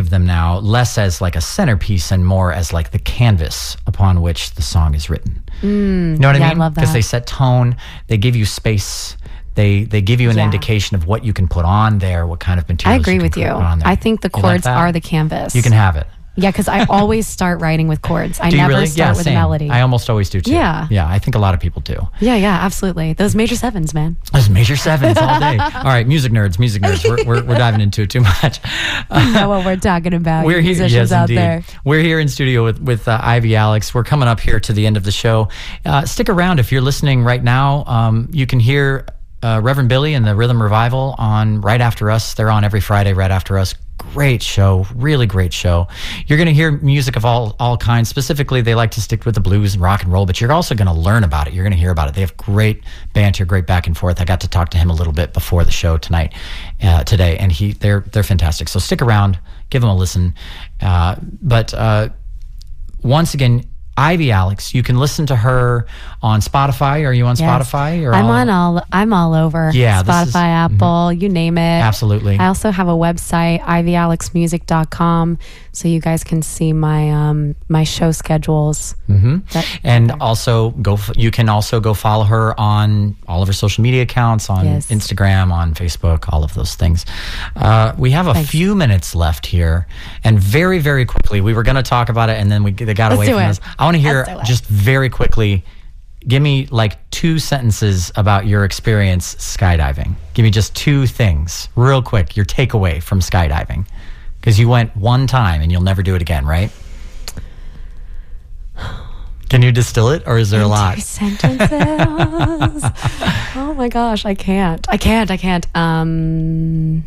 Speaker 2: of them now less as like a centerpiece and more as like the canvas upon which the song is written.
Speaker 3: Mm,
Speaker 2: you know what
Speaker 3: yeah,
Speaker 2: I mean?
Speaker 3: I love that.
Speaker 2: Because they set tone, they give you space, they they give you an
Speaker 3: Yeah.
Speaker 2: indication of what you can put on there, what kind of
Speaker 3: I
Speaker 2: materials
Speaker 3: agree
Speaker 2: you can
Speaker 3: with
Speaker 2: put
Speaker 3: you.
Speaker 2: on there.
Speaker 3: I think the
Speaker 2: You like
Speaker 3: chords
Speaker 2: that?
Speaker 3: are the canvas.
Speaker 2: You can have it.
Speaker 3: Yeah, because I always start writing with chords. I
Speaker 2: Do you
Speaker 3: never
Speaker 2: really?
Speaker 3: start
Speaker 2: Yeah,
Speaker 3: with
Speaker 2: same.
Speaker 3: a melody.
Speaker 2: I almost always do too.
Speaker 3: Yeah.
Speaker 2: Yeah, I think a lot of people do.
Speaker 3: yeah, yeah, absolutely. Those major sevens, man.
Speaker 2: Those major sevens all day. All right, music nerds, music nerds. We're, we're, we're diving into it too much.
Speaker 3: You know what we're talking about.
Speaker 2: We're
Speaker 3: you
Speaker 2: here,
Speaker 3: musicians
Speaker 2: yes,
Speaker 3: out
Speaker 2: indeed.
Speaker 3: there.
Speaker 2: We're here in studio with with uh, Ivy Alex. We're coming up here to the end of the show. Uh, stick around if you're listening right now. Um, you can hear uh, Reverend Billy and the Rhythm Revival on right after us. They're on every Friday right after us. Great show, really great show. You're going to hear music of all all kinds. Specifically, they like to stick with the blues and rock and roll, but you're also going to learn about it. You're going to hear about it. They have great banter, great back and forth. I got to talk to him a little bit before the show tonight, uh, today, and he they're they're fantastic. So stick around, give them a listen. Uh, but uh, once again, Ivy Alex, you can listen to her on Spotify. Are you on
Speaker 3: Yes.
Speaker 2: Spotify? Or
Speaker 3: I'm
Speaker 2: all-
Speaker 3: on all. I'm all over.
Speaker 2: Yeah, this
Speaker 3: Spotify,
Speaker 2: is-
Speaker 3: Apple, you name it.
Speaker 2: Absolutely.
Speaker 3: I also have a website, ivy alex music dot com, so you guys can see my um my show schedules.
Speaker 2: Mm-hmm.
Speaker 3: That-
Speaker 2: And also go. f- You can also go follow her on all of her social media accounts, on
Speaker 3: Yes.
Speaker 2: Instagram, on Facebook, all of those things. Uh, we have a
Speaker 3: Thanks.
Speaker 2: few minutes left here, and very, very quickly, we were going to talk about it, and then we they got
Speaker 3: Let's
Speaker 2: away
Speaker 3: do
Speaker 2: from
Speaker 3: it.
Speaker 2: us. I want to hear
Speaker 3: Let's do it.
Speaker 2: just very quickly. Give me like two sentences about your experience skydiving. Give me just two things, real quick. Your takeaway from skydiving, because you went one time and you'll never do it again, right? Can you distill it, or is there a lot?
Speaker 3: Two sentences. Oh my gosh, I can't. I can't. I can't. Um,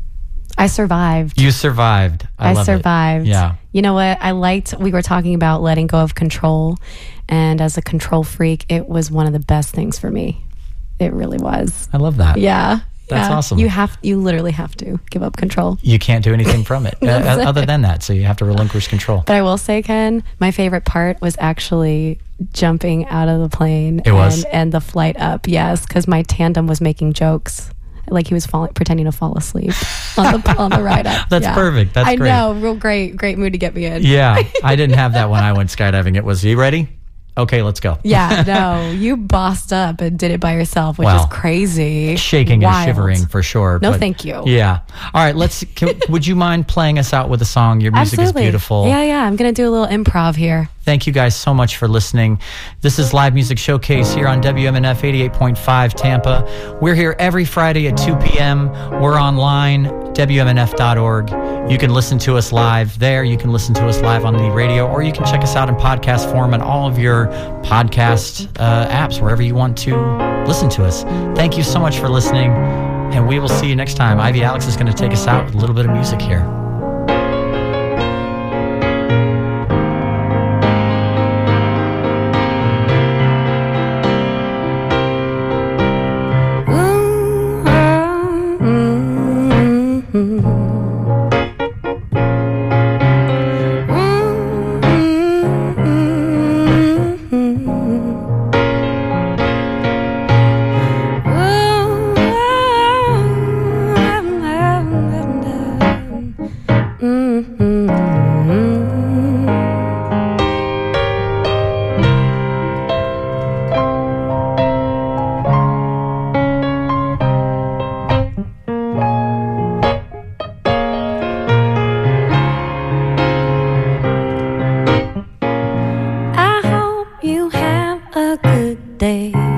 Speaker 3: I survived.
Speaker 2: You survived. I,
Speaker 3: I
Speaker 2: love it.
Speaker 3: survived.
Speaker 2: Yeah.
Speaker 3: You know what? I liked, we were talking about letting go of control. And as a control freak, it was one of the best things for me. It really was.
Speaker 2: I love that.
Speaker 3: Yeah.
Speaker 2: That's
Speaker 3: yeah.
Speaker 2: awesome.
Speaker 3: You have, you literally have to give up control.
Speaker 2: You can't do anything from it uh,
Speaker 3: That's it.
Speaker 2: other than that. So you have to relinquish control.
Speaker 3: But I will say, Ken, my favorite part was actually jumping out of the plane.
Speaker 2: It was?
Speaker 3: And, and the flight up. Yes. Because my tandem was making jokes. Like he was falling, pretending to fall asleep on the on the ride up.
Speaker 2: That's
Speaker 3: Yeah.
Speaker 2: perfect. That's
Speaker 3: I
Speaker 2: great.
Speaker 3: know, real great, great mood to get me in.
Speaker 2: Yeah. I didn't have that when I went skydiving. It was, you ready? Okay, let's go.
Speaker 3: Yeah, no, you bossed up and did it by yourself, which
Speaker 2: Wow.
Speaker 3: is crazy.
Speaker 2: Shaking
Speaker 3: Wild.
Speaker 2: and shivering for sure.
Speaker 3: No,
Speaker 2: but-
Speaker 3: thank you.
Speaker 2: Yeah. All right. Let's. Can, would you mind playing us out with a song? Your music
Speaker 3: Absolutely.
Speaker 2: is beautiful.
Speaker 3: Yeah, yeah. I'm gonna do a little improv here.
Speaker 2: Thank you guys so much for listening. This is Live Music Showcase here on W M N F eighty-eight point five Tampa. We're here every Friday at two p.m. We're online, W M N F dot org. You can listen to us live there. You can listen to us live on the radio, or you can check us out in podcast form on all of your podcast uh, apps, wherever you want to listen to us. Thank you so much for listening, and we will see you next time. Ivy Alex is going to take us out with a little bit of music here.
Speaker 3: I hope you have a good day.